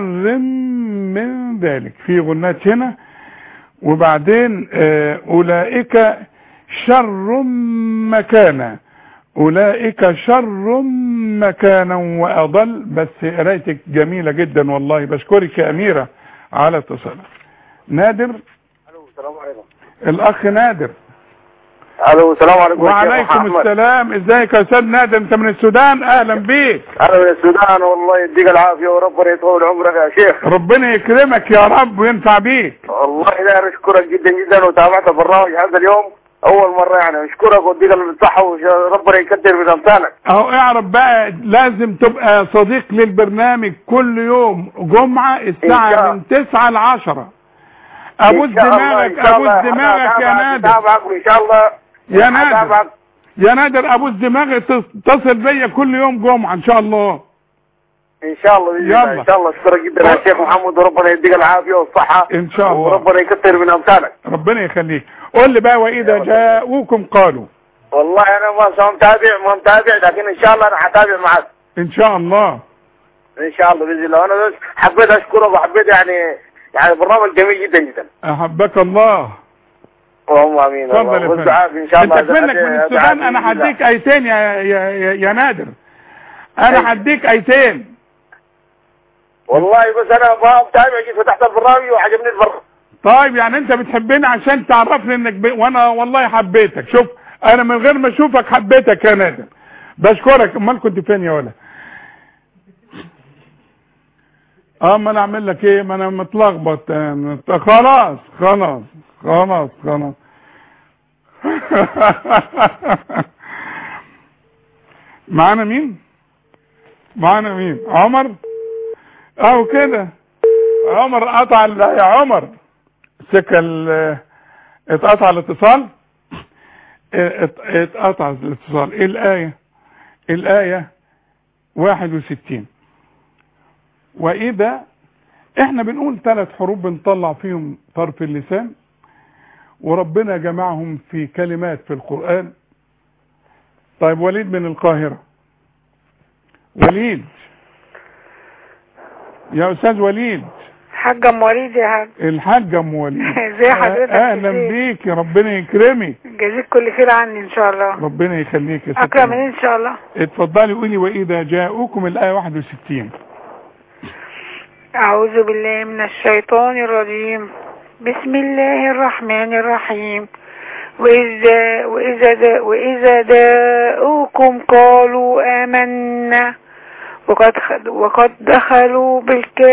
Speaker 2: من ذلك، في غنات هنا، وبعدين أولئك شر مكانا، أولئك شر مكانا وأضل. بس قرايتك جميلة جدا والله، بشكرك يا أميرة على اتصالك. نادر.
Speaker 4: الو السلام عليكم.
Speaker 2: الأخ نادر.
Speaker 4: الو السلام عليكم.
Speaker 2: وعليكم السلام، ازيك يا استاذ نادر؟ انت من السودان؟ اهلا بيك.
Speaker 4: انا من السودان، والله يديك العافيه وربنا يطول عمرك يا شيخ.
Speaker 2: ربنا يكرمك يا رب وينفع بيك.
Speaker 4: والله لا اشكرك جدا جدا، وتابعت البرنامج هذا اليوم اول مره، يعني اشكرك واديك الصحه وربنا يكثر من امثالك.
Speaker 2: اهو اعرف بقى، لازم تبقى صديق للبرنامج كل يوم جمعه الساعه من 9 ل 10. ابوس دماغك يا نادر.
Speaker 4: تابعك ان شاء الله
Speaker 2: يا نادر ابوس دماغك، تتصل بيا كل يوم جمعه ان شاء الله.
Speaker 4: ان شاء الله باذن الله. ان شاء الله. اشكرك جدا يا شيخ محمد، وربنا يديك العافيه والصحه
Speaker 2: ان شاء الله،
Speaker 4: وربنا يكثر من امثالك.
Speaker 2: ربنا يخليك. قول لي بقى، واذا جاءوكم قالوا.
Speaker 4: والله انا ما متابع، لكن ان شاء الله انا هتابع معك
Speaker 2: ان شاء الله.
Speaker 4: ان شاء الله باذن الله. انا بس حبيت اشكرك، وحبيت يعني برنامج جميل جدا جدا.
Speaker 2: احبك الله.
Speaker 4: اللهم امين.
Speaker 2: اتفضل يا فندم.
Speaker 4: ان شاء الله.
Speaker 2: انت منك من السودان، انا هديك ايتين يا نادر، انا هديك ايتين.
Speaker 4: والله بس انا ما متابع، جيت فتحت البرنامج وعجبني البرنامج.
Speaker 2: طيب يعني انت بتحبني عشان تعرفني انك وانا والله حبيتك. شوف، انا من غير ما اشوفك حبيتك يا نادر. بشكرك. امال كنت فين يا ولا؟ ما انا اعمل لك ايه، ما انا متلخبط. خلاص معانا مين؟ عمر. اهو كده عمر قطع يا عمر اتقطع الاتصال. ايه الآية 61. وإذا احنا بنقول 3 حروف بنطلع فيهم طرف اللسان، وربنا جمعهم في كلمات في القرآن. طيب وليد من القاهرة. وليد يا أستاذ وليد.
Speaker 7: حاج ام وليد يا حاج.
Speaker 2: الحاج ام وليد.
Speaker 7: ازي حضرتك؟
Speaker 2: اهلا بيك، ربنا يكرمك.
Speaker 7: جزيك كل خير عني ان شاء الله.
Speaker 2: ربنا يخليك يا ستي.
Speaker 7: اكرم ان شاء الله.
Speaker 2: اتفضلي قولي واذا جاءوكم الآية 61.
Speaker 7: اعوذ بالله من الشيطان الرجيم. بسم الله الرحمن الرحيم. وإذا داؤوكم قالوا آمنا وقد دخلوا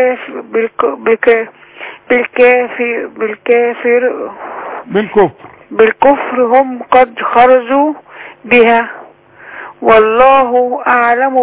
Speaker 7: بالكفر هم قد خرجوا بها والله أعلم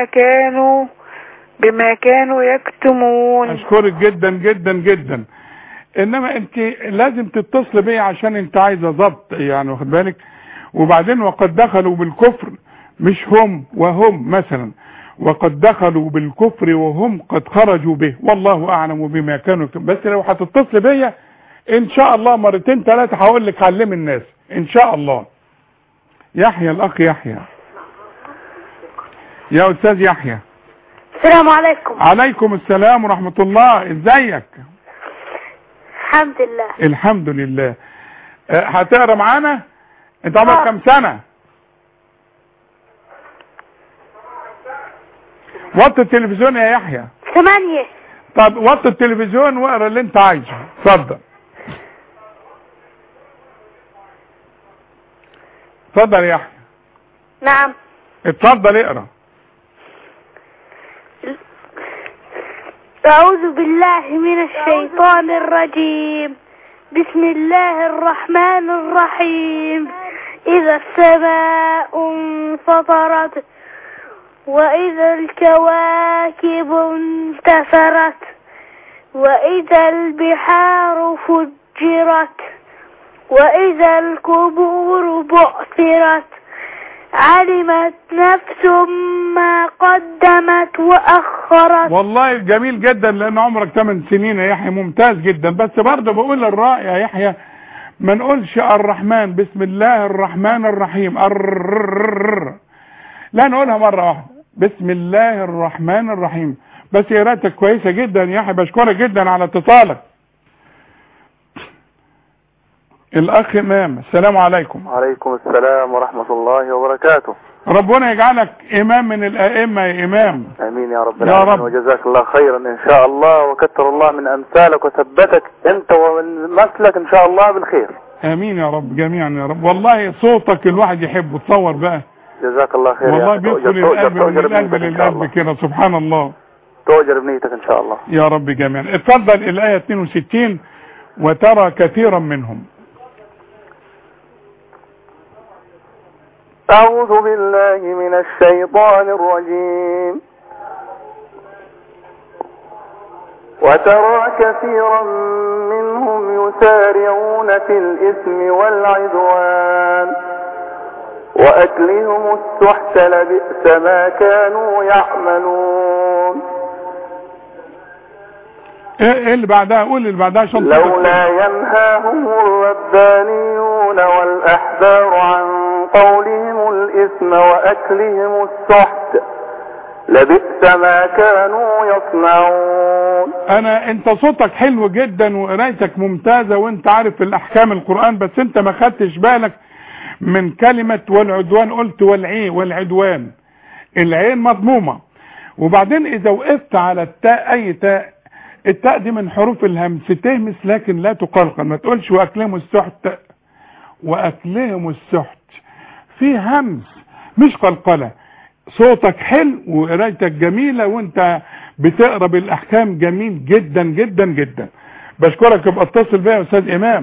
Speaker 7: بما كانوا يكتمون.
Speaker 2: أشكرك جدا جدا جدا. إنما أنت لازم تتصل بي عشان أنت عايزة ضبط، يعني واخد بالك. وبعدين وقد دخلوا بالكفر، مش هم وهم مثلا، وقد دخلوا بالكفر وهم قد خرجوا به والله أعلم بما كانوا يكتمون. بس لو هتتصل بيا إن شاء الله 2 3 هقول لك علم الناس إن شاء الله. يحيى، الأخ يحيى. يا أستاذ يحيى.
Speaker 3: السلام عليكم.
Speaker 2: عليكم السلام ورحمة الله. ازيك؟
Speaker 3: الحمد لله.
Speaker 2: الحمد لله. هتقرا معانا؟ انت عمرك كام سنة؟ وطي التلفزيون يا يحيى.
Speaker 3: 8.
Speaker 2: طب وطي التلفزيون واقرا اللي انت عايزه. اتفضل. اتفضل يا يحيى.
Speaker 3: نعم.
Speaker 2: اتفضل اقرا.
Speaker 3: أعوذ بالله من الشيطان الرجيم. بسم الله الرحمن الرحيم. إذا السماء انفطرت وإذا الكواكب انتثرت وإذا البحار فجرت وإذا القبور بعثرت علمت نفس ما قدمت وأخرت.
Speaker 2: والله جميل جدا لأن عمرك 8 سنين يا يحيى، ممتاز جدا. بس برضه بقول الرأي يا يحيى ما نقولش الرحمن بسم الله الرحمن الرحيم لا نقولها مرة واحدة بسم الله الرحمن الرحيم. بس قراءتك كويسة جدا يا يحيى، بشكرك جدا على اتصالك. الأخ إمام، السلام عليكم.
Speaker 4: وعليكم السلام ورحمة الله وبركاته.
Speaker 2: ربنا يجعلك إمام من الأئمة يا إمام.
Speaker 4: آمين يا رب
Speaker 2: العالمين.
Speaker 4: رب. وجزاك الله خيرا إن شاء الله، وكثر الله من أمثالك وثبتك أنت ومن مثلك إن شاء الله بالخير.
Speaker 2: آمين يا رب جميعا يا رب. والله صوتك الواحد يحبه، تصور بقى.
Speaker 4: جزاك الله خير.
Speaker 2: والله بيدخل القلب من القلب للقلب كده، سبحان الله.
Speaker 4: تؤجر بنيتك إن شاء الله
Speaker 2: يا رب جميعا. اتفضل الآية 62. وترى كثيرا منهم.
Speaker 4: أعوذ بالله من الشيطان الرجيم. وترى كثيرا منهم يسارعون في الإثم والعدوان وأكلهم السحت لبئس ما كانوا يعملون.
Speaker 2: ايه اللي بعدها؟ قول اللي بعدها عشان
Speaker 4: لولا ينهاهم الربانيون والأحبار عن قولهم الإثم وأكلهم السحت لبئس ما كانوا يصنعون.
Speaker 2: انت صوتك حلو جدا وقرايتك ممتازة وانت عارف الاحكام القرآن، بس انت ما خدتش بالك من كلمة والعدوان. قلت والعدوان، العين مضمومة. وبعدين اذا وقفت على التاء، اي تاء، التاء دي من حروف الهمس، تهمس لكن لا تقلقل. ما تقولش واكلهم السحت، واكلهم السحت في همس مش قلقلة. صوتك حلو وقرايتك جميلة وانت بتقرا بالاحكام جميل جدا جدا جدا. بشكرك. ابقى اتصل بيا يا استاذ امام.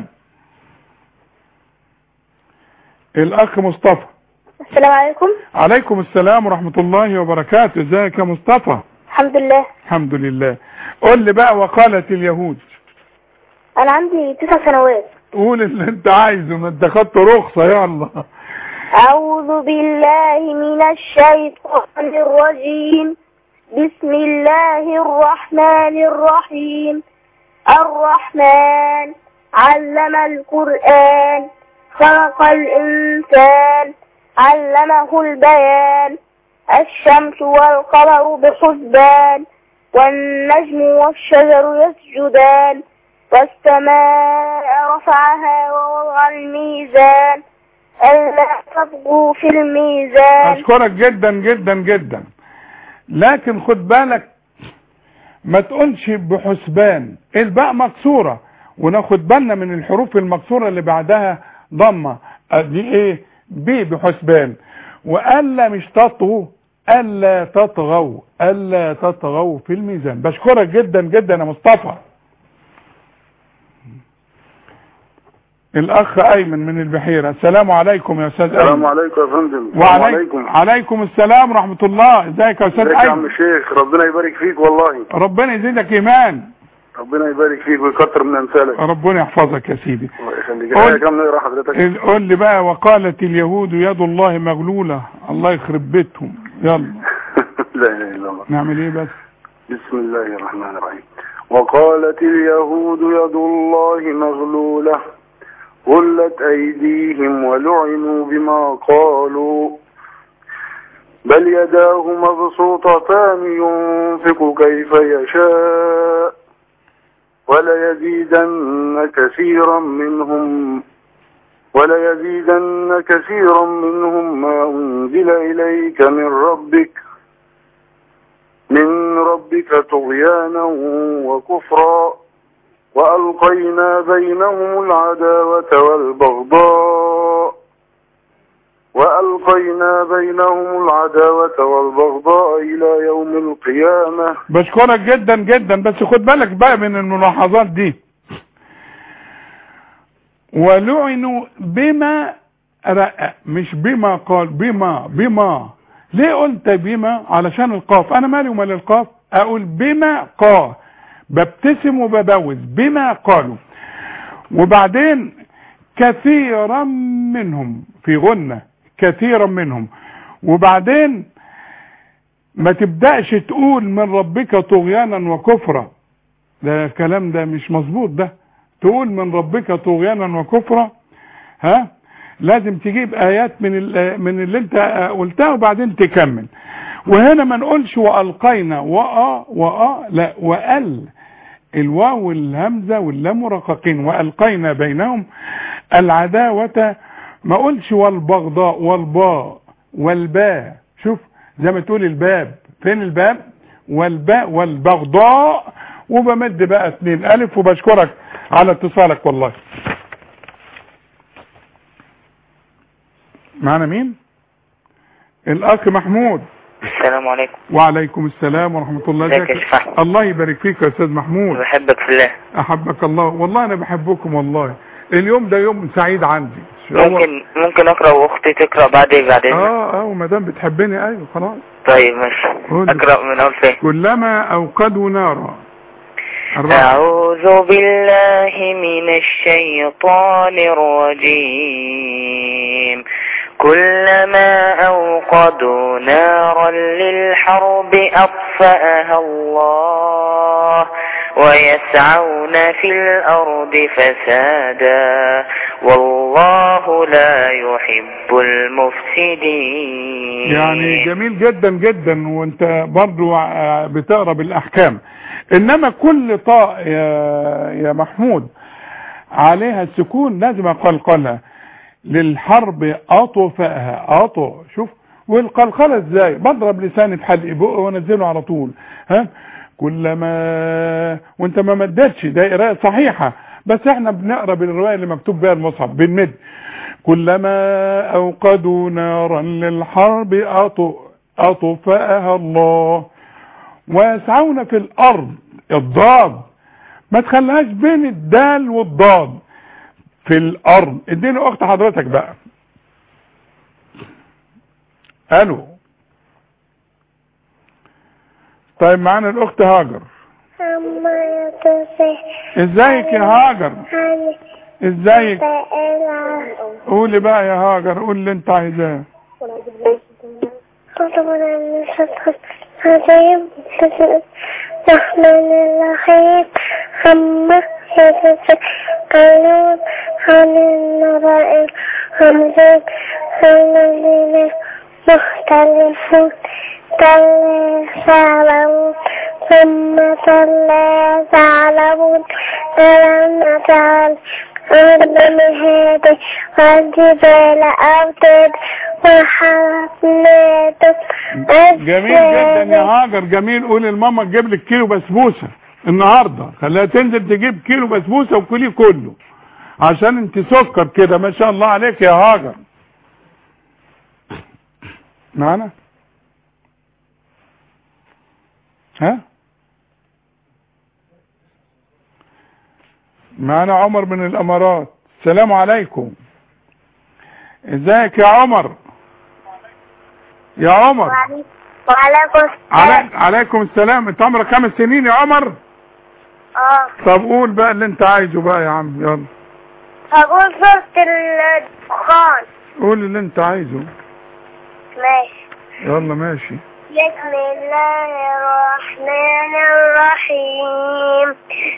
Speaker 2: الاخ مصطفى.
Speaker 3: السلام عليكم.
Speaker 2: عليكم السلام ورحمة الله وبركاته. ازيك يا مصطفى؟
Speaker 3: الحمد لله.
Speaker 2: الحمد لله. قول لي بقى وقالت اليهود.
Speaker 3: أنا عندي 9 سنوات.
Speaker 2: قول اللي انت عايزه، ما انت خدت رخصة. يلا.
Speaker 3: أعوذ بالله من الشيطان الرجيم. بسم الله الرحمن الرحيم. الرحمن علم القرآن خلق الإنسان علمه البيان. الشمس والقمر بحسبان والنجم والشجر يسجدان والسماء رفعها ووضع الميزان ألا تطغوا في الميزان.
Speaker 2: أشكرك جدا جدا جدا، لكن خد بالك ما تقولش بحسبان، الباء مكسورة، وناخد بالنا من الحروف المكسورة اللي بعدها ضمة. دي ايه؟ بحسبان. وألا مش تطغوا، ألا تطغوا، ألا تطغوا في الميزان. بشكرك جدا جدا يا مصطفى. الأخ أيمن من البحيرة. السلام عليكم يا أستاذ أيمن.
Speaker 4: السلام عليكم يا فندم.
Speaker 2: وعليكم السلام ورحمة الله. ازيك يا أستاذ أيمن؟
Speaker 4: ازيك يا عم الشيخ؟ ربنا يبارك فيك والله.
Speaker 2: ربنا يزيدك إيمان.
Speaker 4: ربنا يبارك فيك ويكتر من أمثالك.
Speaker 2: ربنا يحفظك يا سيدي.
Speaker 4: الله يخليك. كم نقرا حضرتك؟
Speaker 2: قول لي بقى وقالت اليهود يد الله مغلولة. الله يخرب بيتهم. يلا.
Speaker 4: لا إله إلا الله.
Speaker 2: نعمل إيه بس؟
Speaker 4: بسم الله الرحمن الرحيم. وقالت اليهود يد الله مغلولة غلت أيديهم ولعنوا بما قالوا بل يداه مبسوطتان ينفق كيف يشاء
Speaker 8: وليزيدن كثيرا منهم ما أنزل إليك من ربك طغيانا وكفرا وألقينا بينهم العداوة والبغضاء إلى يوم القيامة.
Speaker 2: بشكرك جدا جدا، بس خد بالك بقى من الملاحظات دي. ولعنوا بما رأى، مش بما قال، بما ليه قلت بما؟ علشان القاف، انا مالي ومال القاف، اقول بما قال، ببتسم وببوز بما قالوا. وبعدين كثيرا منهم في غنة، كثيرا منهم. وبعدين ما تبدأش تقول من ربك طغيانا وكفرا، ده الكلام ده مش مظبوط. ده تقول من ربك طغيانا وكفرا، لازم تجيب آيات من اللي انت قلتها وبعدين تكمل. وهنا ما نقولش وألقينا لا، وأل، الواو والهمزة واللام مرققين، وألقينا بينهم العداوة. ما قولش والبغضاء والباء والباء، شوف زي ما تقول الباب، فين الباب؟ والباء والبغضاء، وبمد بقى 2 ألف. وبشكرك على اتصالك والله. معنا مين؟ الأخ محمود.
Speaker 9: السلام عليكم.
Speaker 2: وعليكم السلام ورحمة الله.
Speaker 9: ازيك يا شيخ؟
Speaker 2: الله يبارك فيك يا أستاذ محمود.
Speaker 9: بحبك في الله.
Speaker 2: أحبك الله. والله أنا بحبكم والله. اليوم ده يوم سعيد عندي.
Speaker 9: ممكن أقرأ وأختي تقرأ بعدين؟
Speaker 2: وما دام بتحبني أيوه خلاص.
Speaker 9: طيب ماشي. أقرأ من أول فين؟
Speaker 2: كلما أوقدوا نارا.
Speaker 9: أعوذ بالله من الشيطان الرجيم. كلما أوقدوا نارا للحرب أطفأها الله ويسعون في الأرض فسادا والله لا يحب المفسدين.
Speaker 2: يعني جميل جدا جدا، وانت برضو بتقرأ بالأحكام. إنما كل طاء يا محمود عليها السكون لازم أقلقلها. للحرب أطفأها، شوف. والقلقلة ازاي؟ بضرب لساني في حلق بقه وانزله على طول. كلما، وانت ما مدتش، ده قراءة صحيحة، بس احنا بنقرا بالرواية اللي مكتوب بها المصحف بنمد. كلما أوقدوا نارا للحرب أطفأها الله ويسعون في الأرض. الضاد ما تخليهاش بين الدال والضاد، في الأرض. اديني أخت حضرتك بقى. ألو. طيب معانا الأخت هاجر. ازيك يا هاجر؟ ازيك؟ قولي بقى يا هاجر، قول اللي انت عايزاه.
Speaker 3: الرحمن الرحيم. عما يتساءلون عن النبأ العظيم الذين مختلفون كلا سيعلمون ثم كلا سيعلمون ألم نجعل الأرض مهادا والجبال أوتادا وحفظناكم.
Speaker 2: جميل جدا يا هاجر، جميل. قولي لماما تجيب لك كيلو بسبوسه النهارده، خليها تنزل تجيب كيلو بسبوسه وكليه كله، عشان انت سكر كده ما شاء الله عليك يا هاجر. معانا؟ معانا عمر من الامارات. السلام عليكم. ازيك يا عمر؟ يا عمر.
Speaker 3: وعليكم السلام.
Speaker 2: عليكم السلام. انت عمرك 5 سنين يا عمر؟ طب قول بقى اللي انت عايزه بقى يا عم، يلا.
Speaker 3: هقول سورة الدخان.
Speaker 2: قول اللي انت عايزه.
Speaker 3: ماشي.
Speaker 2: يلا ماشي.
Speaker 3: بسم الله الرحمن الرحيم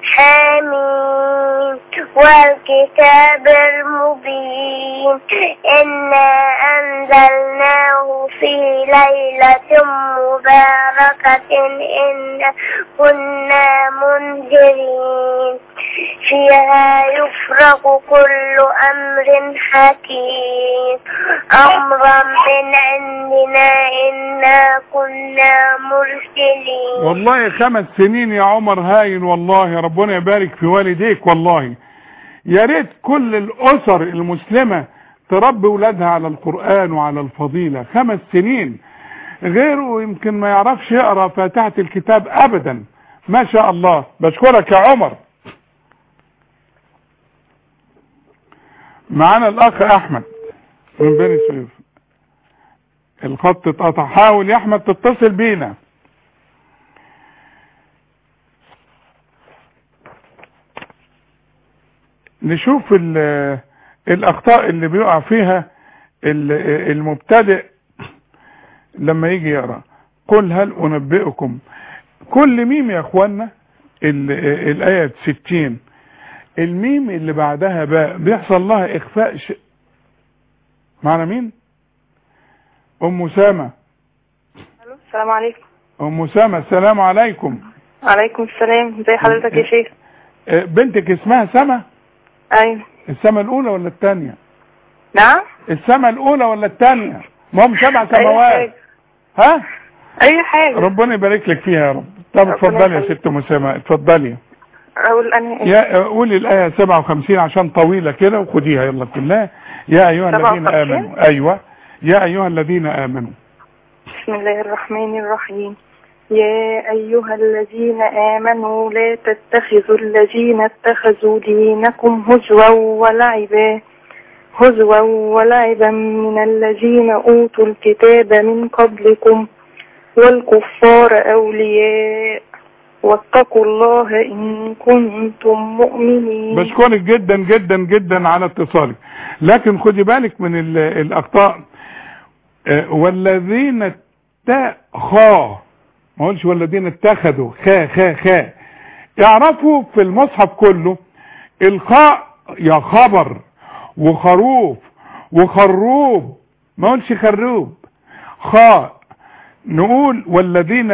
Speaker 3: حميم والكتاب المبين إنا أنزلناه في ليلة مباركة إنا كنا منذرين فيها يفرق كل أمر حكيم أمرا من عندنا إنا كنا مرسلين.
Speaker 2: والله 5 سنين يا عمر هاين والله، ربنا يبارك في والديك والله. يا ريت كل الأسر المسلمة تربي ولادها على القرآن وعلى الفضيلة. 5 سنين، غيره يمكن ما يعرفش يقرأ فاتحة الكتاب أبدا. ما شاء الله، بشكرك يا عمر. معانا الأخ أحمد من بني سويف. الخط اتقطع، حاول يا أحمد تتصل بينا. نشوف الأخطاء اللي بيقع فيها المبتدئ لما يجي يقرأ. قل هل أنبئكم، كل ميم يا اخوانا الآية 60 الميم اللي بعدها باء بيحصل لها إخفاء معنا مين؟ أم سامة.
Speaker 6: السلام عليكم.
Speaker 2: أم سامة السلام عليكم.
Speaker 6: عليكم السلام، ازي حضرتك يا شيخ؟
Speaker 2: بنتك اسمها سامة؟
Speaker 6: ايوه.
Speaker 2: السامة الأولى ولا الثانية؟
Speaker 6: نعم؟
Speaker 2: السامة الأولى ولا الثانية؟ ما هم 7 سماوات. ها؟
Speaker 6: أي حاجة.
Speaker 2: ربنا يبارك لك فيها يا رب. طب اتفضلي يا ست أم سامة، اتفضلي.
Speaker 6: أقول أنا
Speaker 2: يا قولي الآية 57 عشان طويلة كده وخديها يلا كلها. يا أيها الذين آمنوا. أيوة. يا أيها الذين آمنوا.
Speaker 6: بسم الله الرحمن الرحيم. يا أيها الذين آمنوا لا تتخذوا الذين اتخذوا دينكم هزوا ولعبا من الذين أوتوا الكتاب من قبلكم والكفار أولياء واتقوا الله إن كنتم مؤمنين.
Speaker 2: بشكرك جدا جدا جدا على اتصالك، لكن خدي بالك من الأخطاء. والذين ما قولش والذين اتخذوا خا اعرفوا في المصحف كله الخاء يا خبر وخروف وخروب، ما قولش خروب. خاء نقول والذين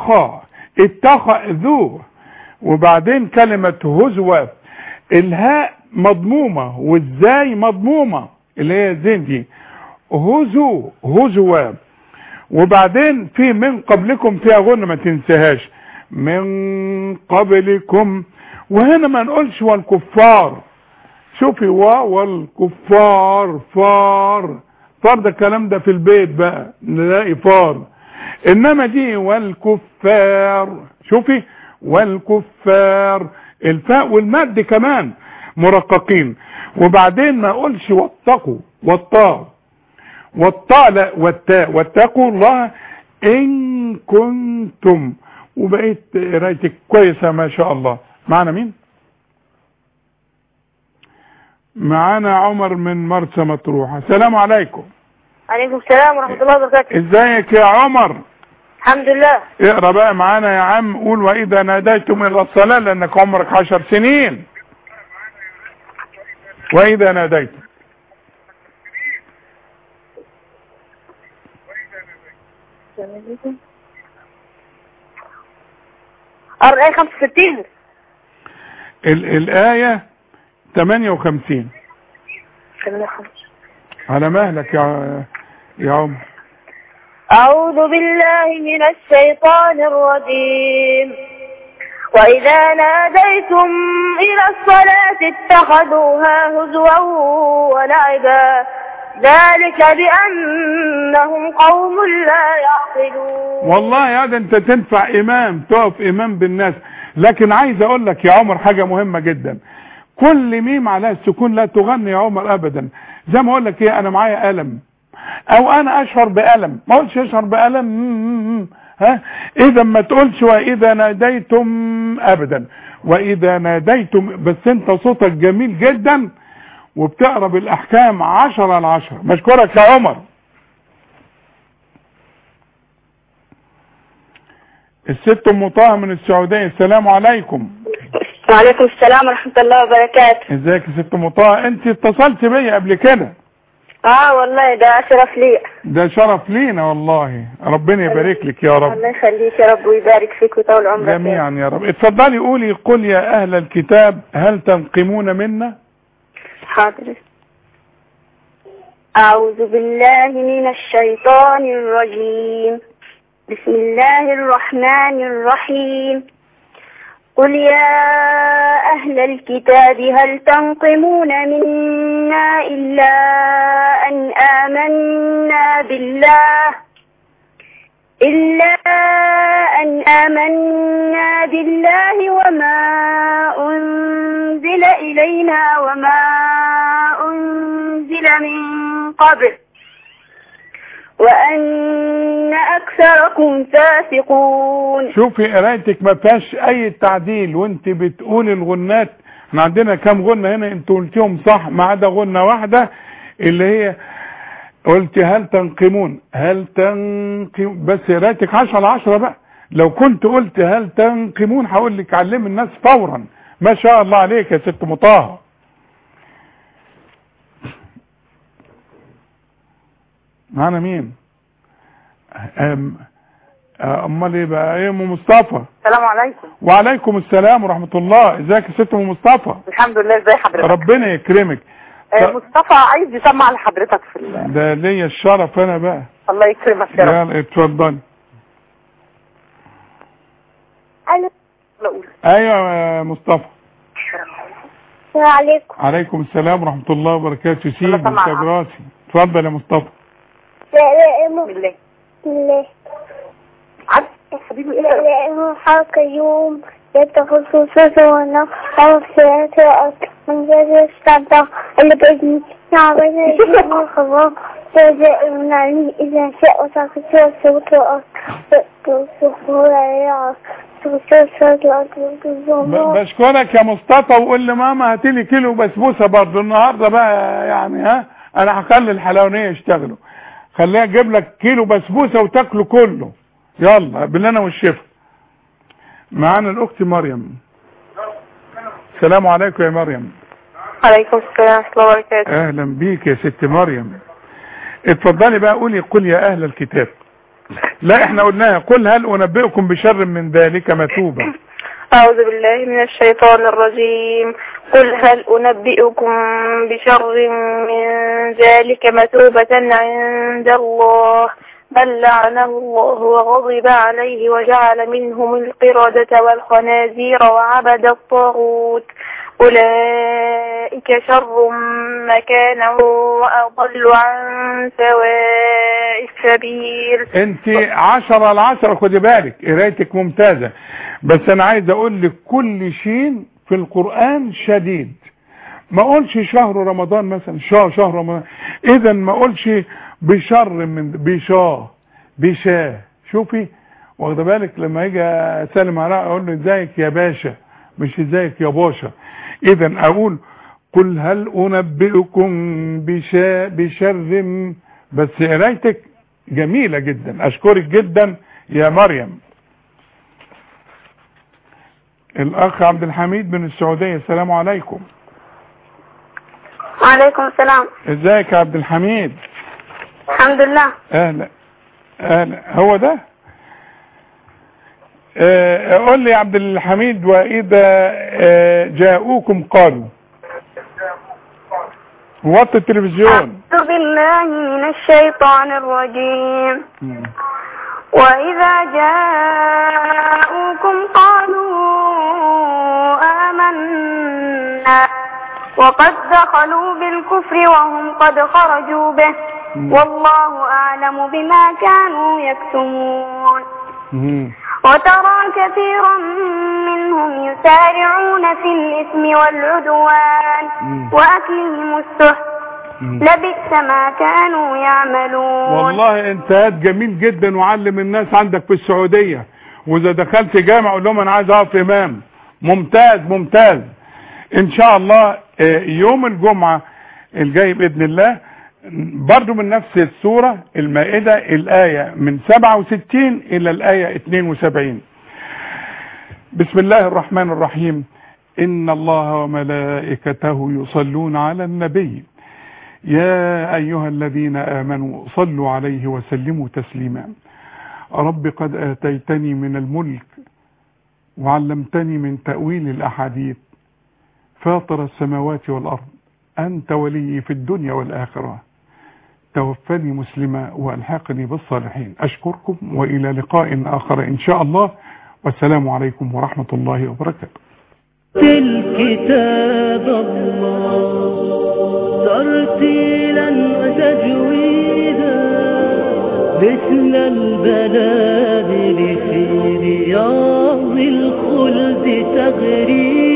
Speaker 2: اتخذوا، وبعدين كلمة هزوة الهاء مضمومة والزاي مضمومة اللي هي زين دي هزوة، وبعدين في من قبلكم فيها غنة ما تنساهاش من قبلكم. وهنا ما نقولش والكفار، شوفي والكفار فار ده الكلام ده في البيت بقى نلاقي فار، انما دي والكفار شوفي والكفار الفاء والمد كمان مرققين. وبعدين ما اقولش واتقوا والطاء لا والتاء واتقوا الله ان كنتم. وبقيت قرايتك كويسه ما شاء الله. معنا مين؟ معانا عمر من مرسى مطروح. السلام عليكم.
Speaker 3: عليكم السلام ورحمة الله وبركاته.
Speaker 2: ازيك يا عمر؟
Speaker 3: الحمد لله.
Speaker 2: اقرا بقى معانا يا عم. قول واذا ناديتم الى الصلاة لانك عمرك 10 سنين. واذا ناديتم.
Speaker 3: الآية 65.
Speaker 2: الآية 58. على مهلك يا عمر.
Speaker 3: أعوذ بالله من الشيطان الرجيم. وإذا ناديتم إلى الصلاة اتخذوها هزوا ولعبا ذلك بأنهم قوم لا يعقلون.
Speaker 2: والله يا ده انت تنفع امام، تقف امام بالناس. لكن عايز اقول لك يا عمر حاجة مهمة جدا، كل ميم على السكون لا تغني يا عمر ابدا. زي ما اقول لك ايه، انا معايا ألم او انا اشعر بألم، ما اقولش اشعر بألم. ها اذا ما تقولش واذا ناديتم ابدا، واذا ناديتم بس انت صوتك جميل جدا وبتقرا بالاحكام 10 على 10. مشكورك يا عمر. الست ام طه من السعوديه. السلام عليكم.
Speaker 3: وعليكم السلام ورحمة الله وبركاته.
Speaker 2: ازيك يا ست ام طه؟ انت اتصلت بيا قبل كده.
Speaker 3: والله ده شرف لي.
Speaker 2: ده شرف لينا والله، ربنا يبارك لك يا رب.
Speaker 3: الله يخليك يا رب ويبارك فيك ويطول عمرك
Speaker 2: جميعا يا رب. اتفضلي قولي قل يا اهل الكتاب هل تنقمون منا؟
Speaker 3: حاضر. أعوذ بالله من الشيطان الرجيم. بسم الله الرحمن الرحيم. قل يا أهل الكتاب هل تنقمون منا إلا أن آمنا بالله وما أنزل إلينا وما أنزل من قبل وأن أكثركم فاسقون.
Speaker 2: شوفي قرايتك ما فيهاش أي تعديل، وانت بتقولي الغنات. احنا عندنا كام غنة هنا انتوا قلتيهم صح ما عدا غنة واحدة اللي هي قلت هل تنقمون. بس قرايتك 10/10 بقى. لو كنت قلت هل تنقمون هقول لك علم الناس فورا. ما شاء الله عليك يا ست مطاهر. معانا مين؟ امال ايه بقى؟ ايه ام مصطفى؟
Speaker 10: السلام عليكم.
Speaker 2: وعليكم السلام ورحمه الله. ازيك يا ست ام مصطفى؟
Speaker 10: الحمد لله. ازي حضرتك؟
Speaker 2: ربنا يكرمك.
Speaker 10: مصطفى عايز يسمع لحضرتك في
Speaker 2: ده ليا الشرف انا بقى.
Speaker 10: الله يكرمك يا رب.
Speaker 2: يلا اتفضلي.
Speaker 3: الو.
Speaker 2: ايوه يا مصطفى.
Speaker 3: السلام عليكم.
Speaker 2: عليكم السلام ورحمه الله وبركاته. سيدي استاذ راسي. اتفضل يا مصطفى.
Speaker 3: بالله بالله عارف يا حبيبي ايه؟ لأنه حرك يوم يتخذ صوصه ونفخ سيئاته من جزء السعداء اللي بإذن نعبده يجب الخبار تجاء من عليه إذا شاء وتخذ الصوت
Speaker 2: بشكرك يا مصطفى. وقول لماما هاتيلي كيلو بسبوسه برضه النهارده بقى يعني. انا هخلي الحلوانيه يشتغلوا. خليها تجيب لك كيلو بسبوسه وتاكله كله. يلا بالهنا والشفا. معانا الاخت مريم. السلام عليكم يا مريم.
Speaker 6: عليكم السلام ورحمه الله وبركاته.
Speaker 2: اهلا بيك يا ست مريم. اتفضلي بقى قولي قل يا اهل الكتاب. لا احنا قلناها قل هل انبئكم بشر من ذلك مثوبة.
Speaker 6: أعوذ بالله من الشيطان الرجيم. قل هل أنبئكم بشر من ذلك مثوبة عند الله بل لعنه الله وغضب عليه وجعل منهم القردة والخنازير وعبد الطاغوت أولئك شر مكانا وأضل عن سواء السبيل.
Speaker 2: انت 10/10 خدي بالك. قرايتك ممتازة. بس انا عايز اقول لك كل شيء في القرآن شديد. ما اقولش شهر رمضان مثلا شهر رمضان. اذا ما اقولش بشر من بشاه. شوفي واخده بالك لما يجي اسلم عليه اقول له ازيك يا باشا مش ازيك يا باشا. اذا اقول قل هل انبئكم بشر. بس قرايتك جميلة جدا. اشكرك جدا يا مريم. الاخ عبد الحميد من السعودية. السلام عليكم.
Speaker 3: وعليكم السلام.
Speaker 2: ازيك يا عبد الحميد؟
Speaker 3: الحمد لله.
Speaker 2: اهلا هو ده. قول لي يا عبد الحميد واذا جاءوكم قالوا. وطي التلفزيون.
Speaker 3: أعوذ بالله من الشيطان الرجيم. وإذا جاءوكم قالوا آمنا وقد دخلوا بالكفر وهم قد خرجوا به والله أعلم بما كانوا يكتمون. وترى كثيرا منهم يسارعون في الإثم والعدوان وأكلهم السحت لبئس ما كانوا يعملون.
Speaker 2: والله انتهاء جميل جدا وعلم الناس عندك في السعودية. واذا دخلت جامع قول لهم انا عايز اقف امام. ممتاز ممتاز. ان شاء الله يوم الجمعة الجاي باذن الله برضو من نفس السورة المائدة الآية من 67 إلى الآية 72. بسم الله الرحمن الرحيم. إن الله وملائكته يصلون على النبي يا أيها الذين آمنوا صلوا عليه وسلموا تسليما. رب قد آتيتني من الملك وعلمتني من تأويل الأحاديث فاطر السماوات والأرض أنت ولي في الدنيا والآخرة توفني مسلما وألحقني بالصالحين. أشكركم وإلى لقاء آخر إن شاء الله والسلام عليكم ورحمة الله وبركاته.
Speaker 1: الكتاب الله ترتيلا وتجويدا مثل البلاد في رياض الخلد تغريدا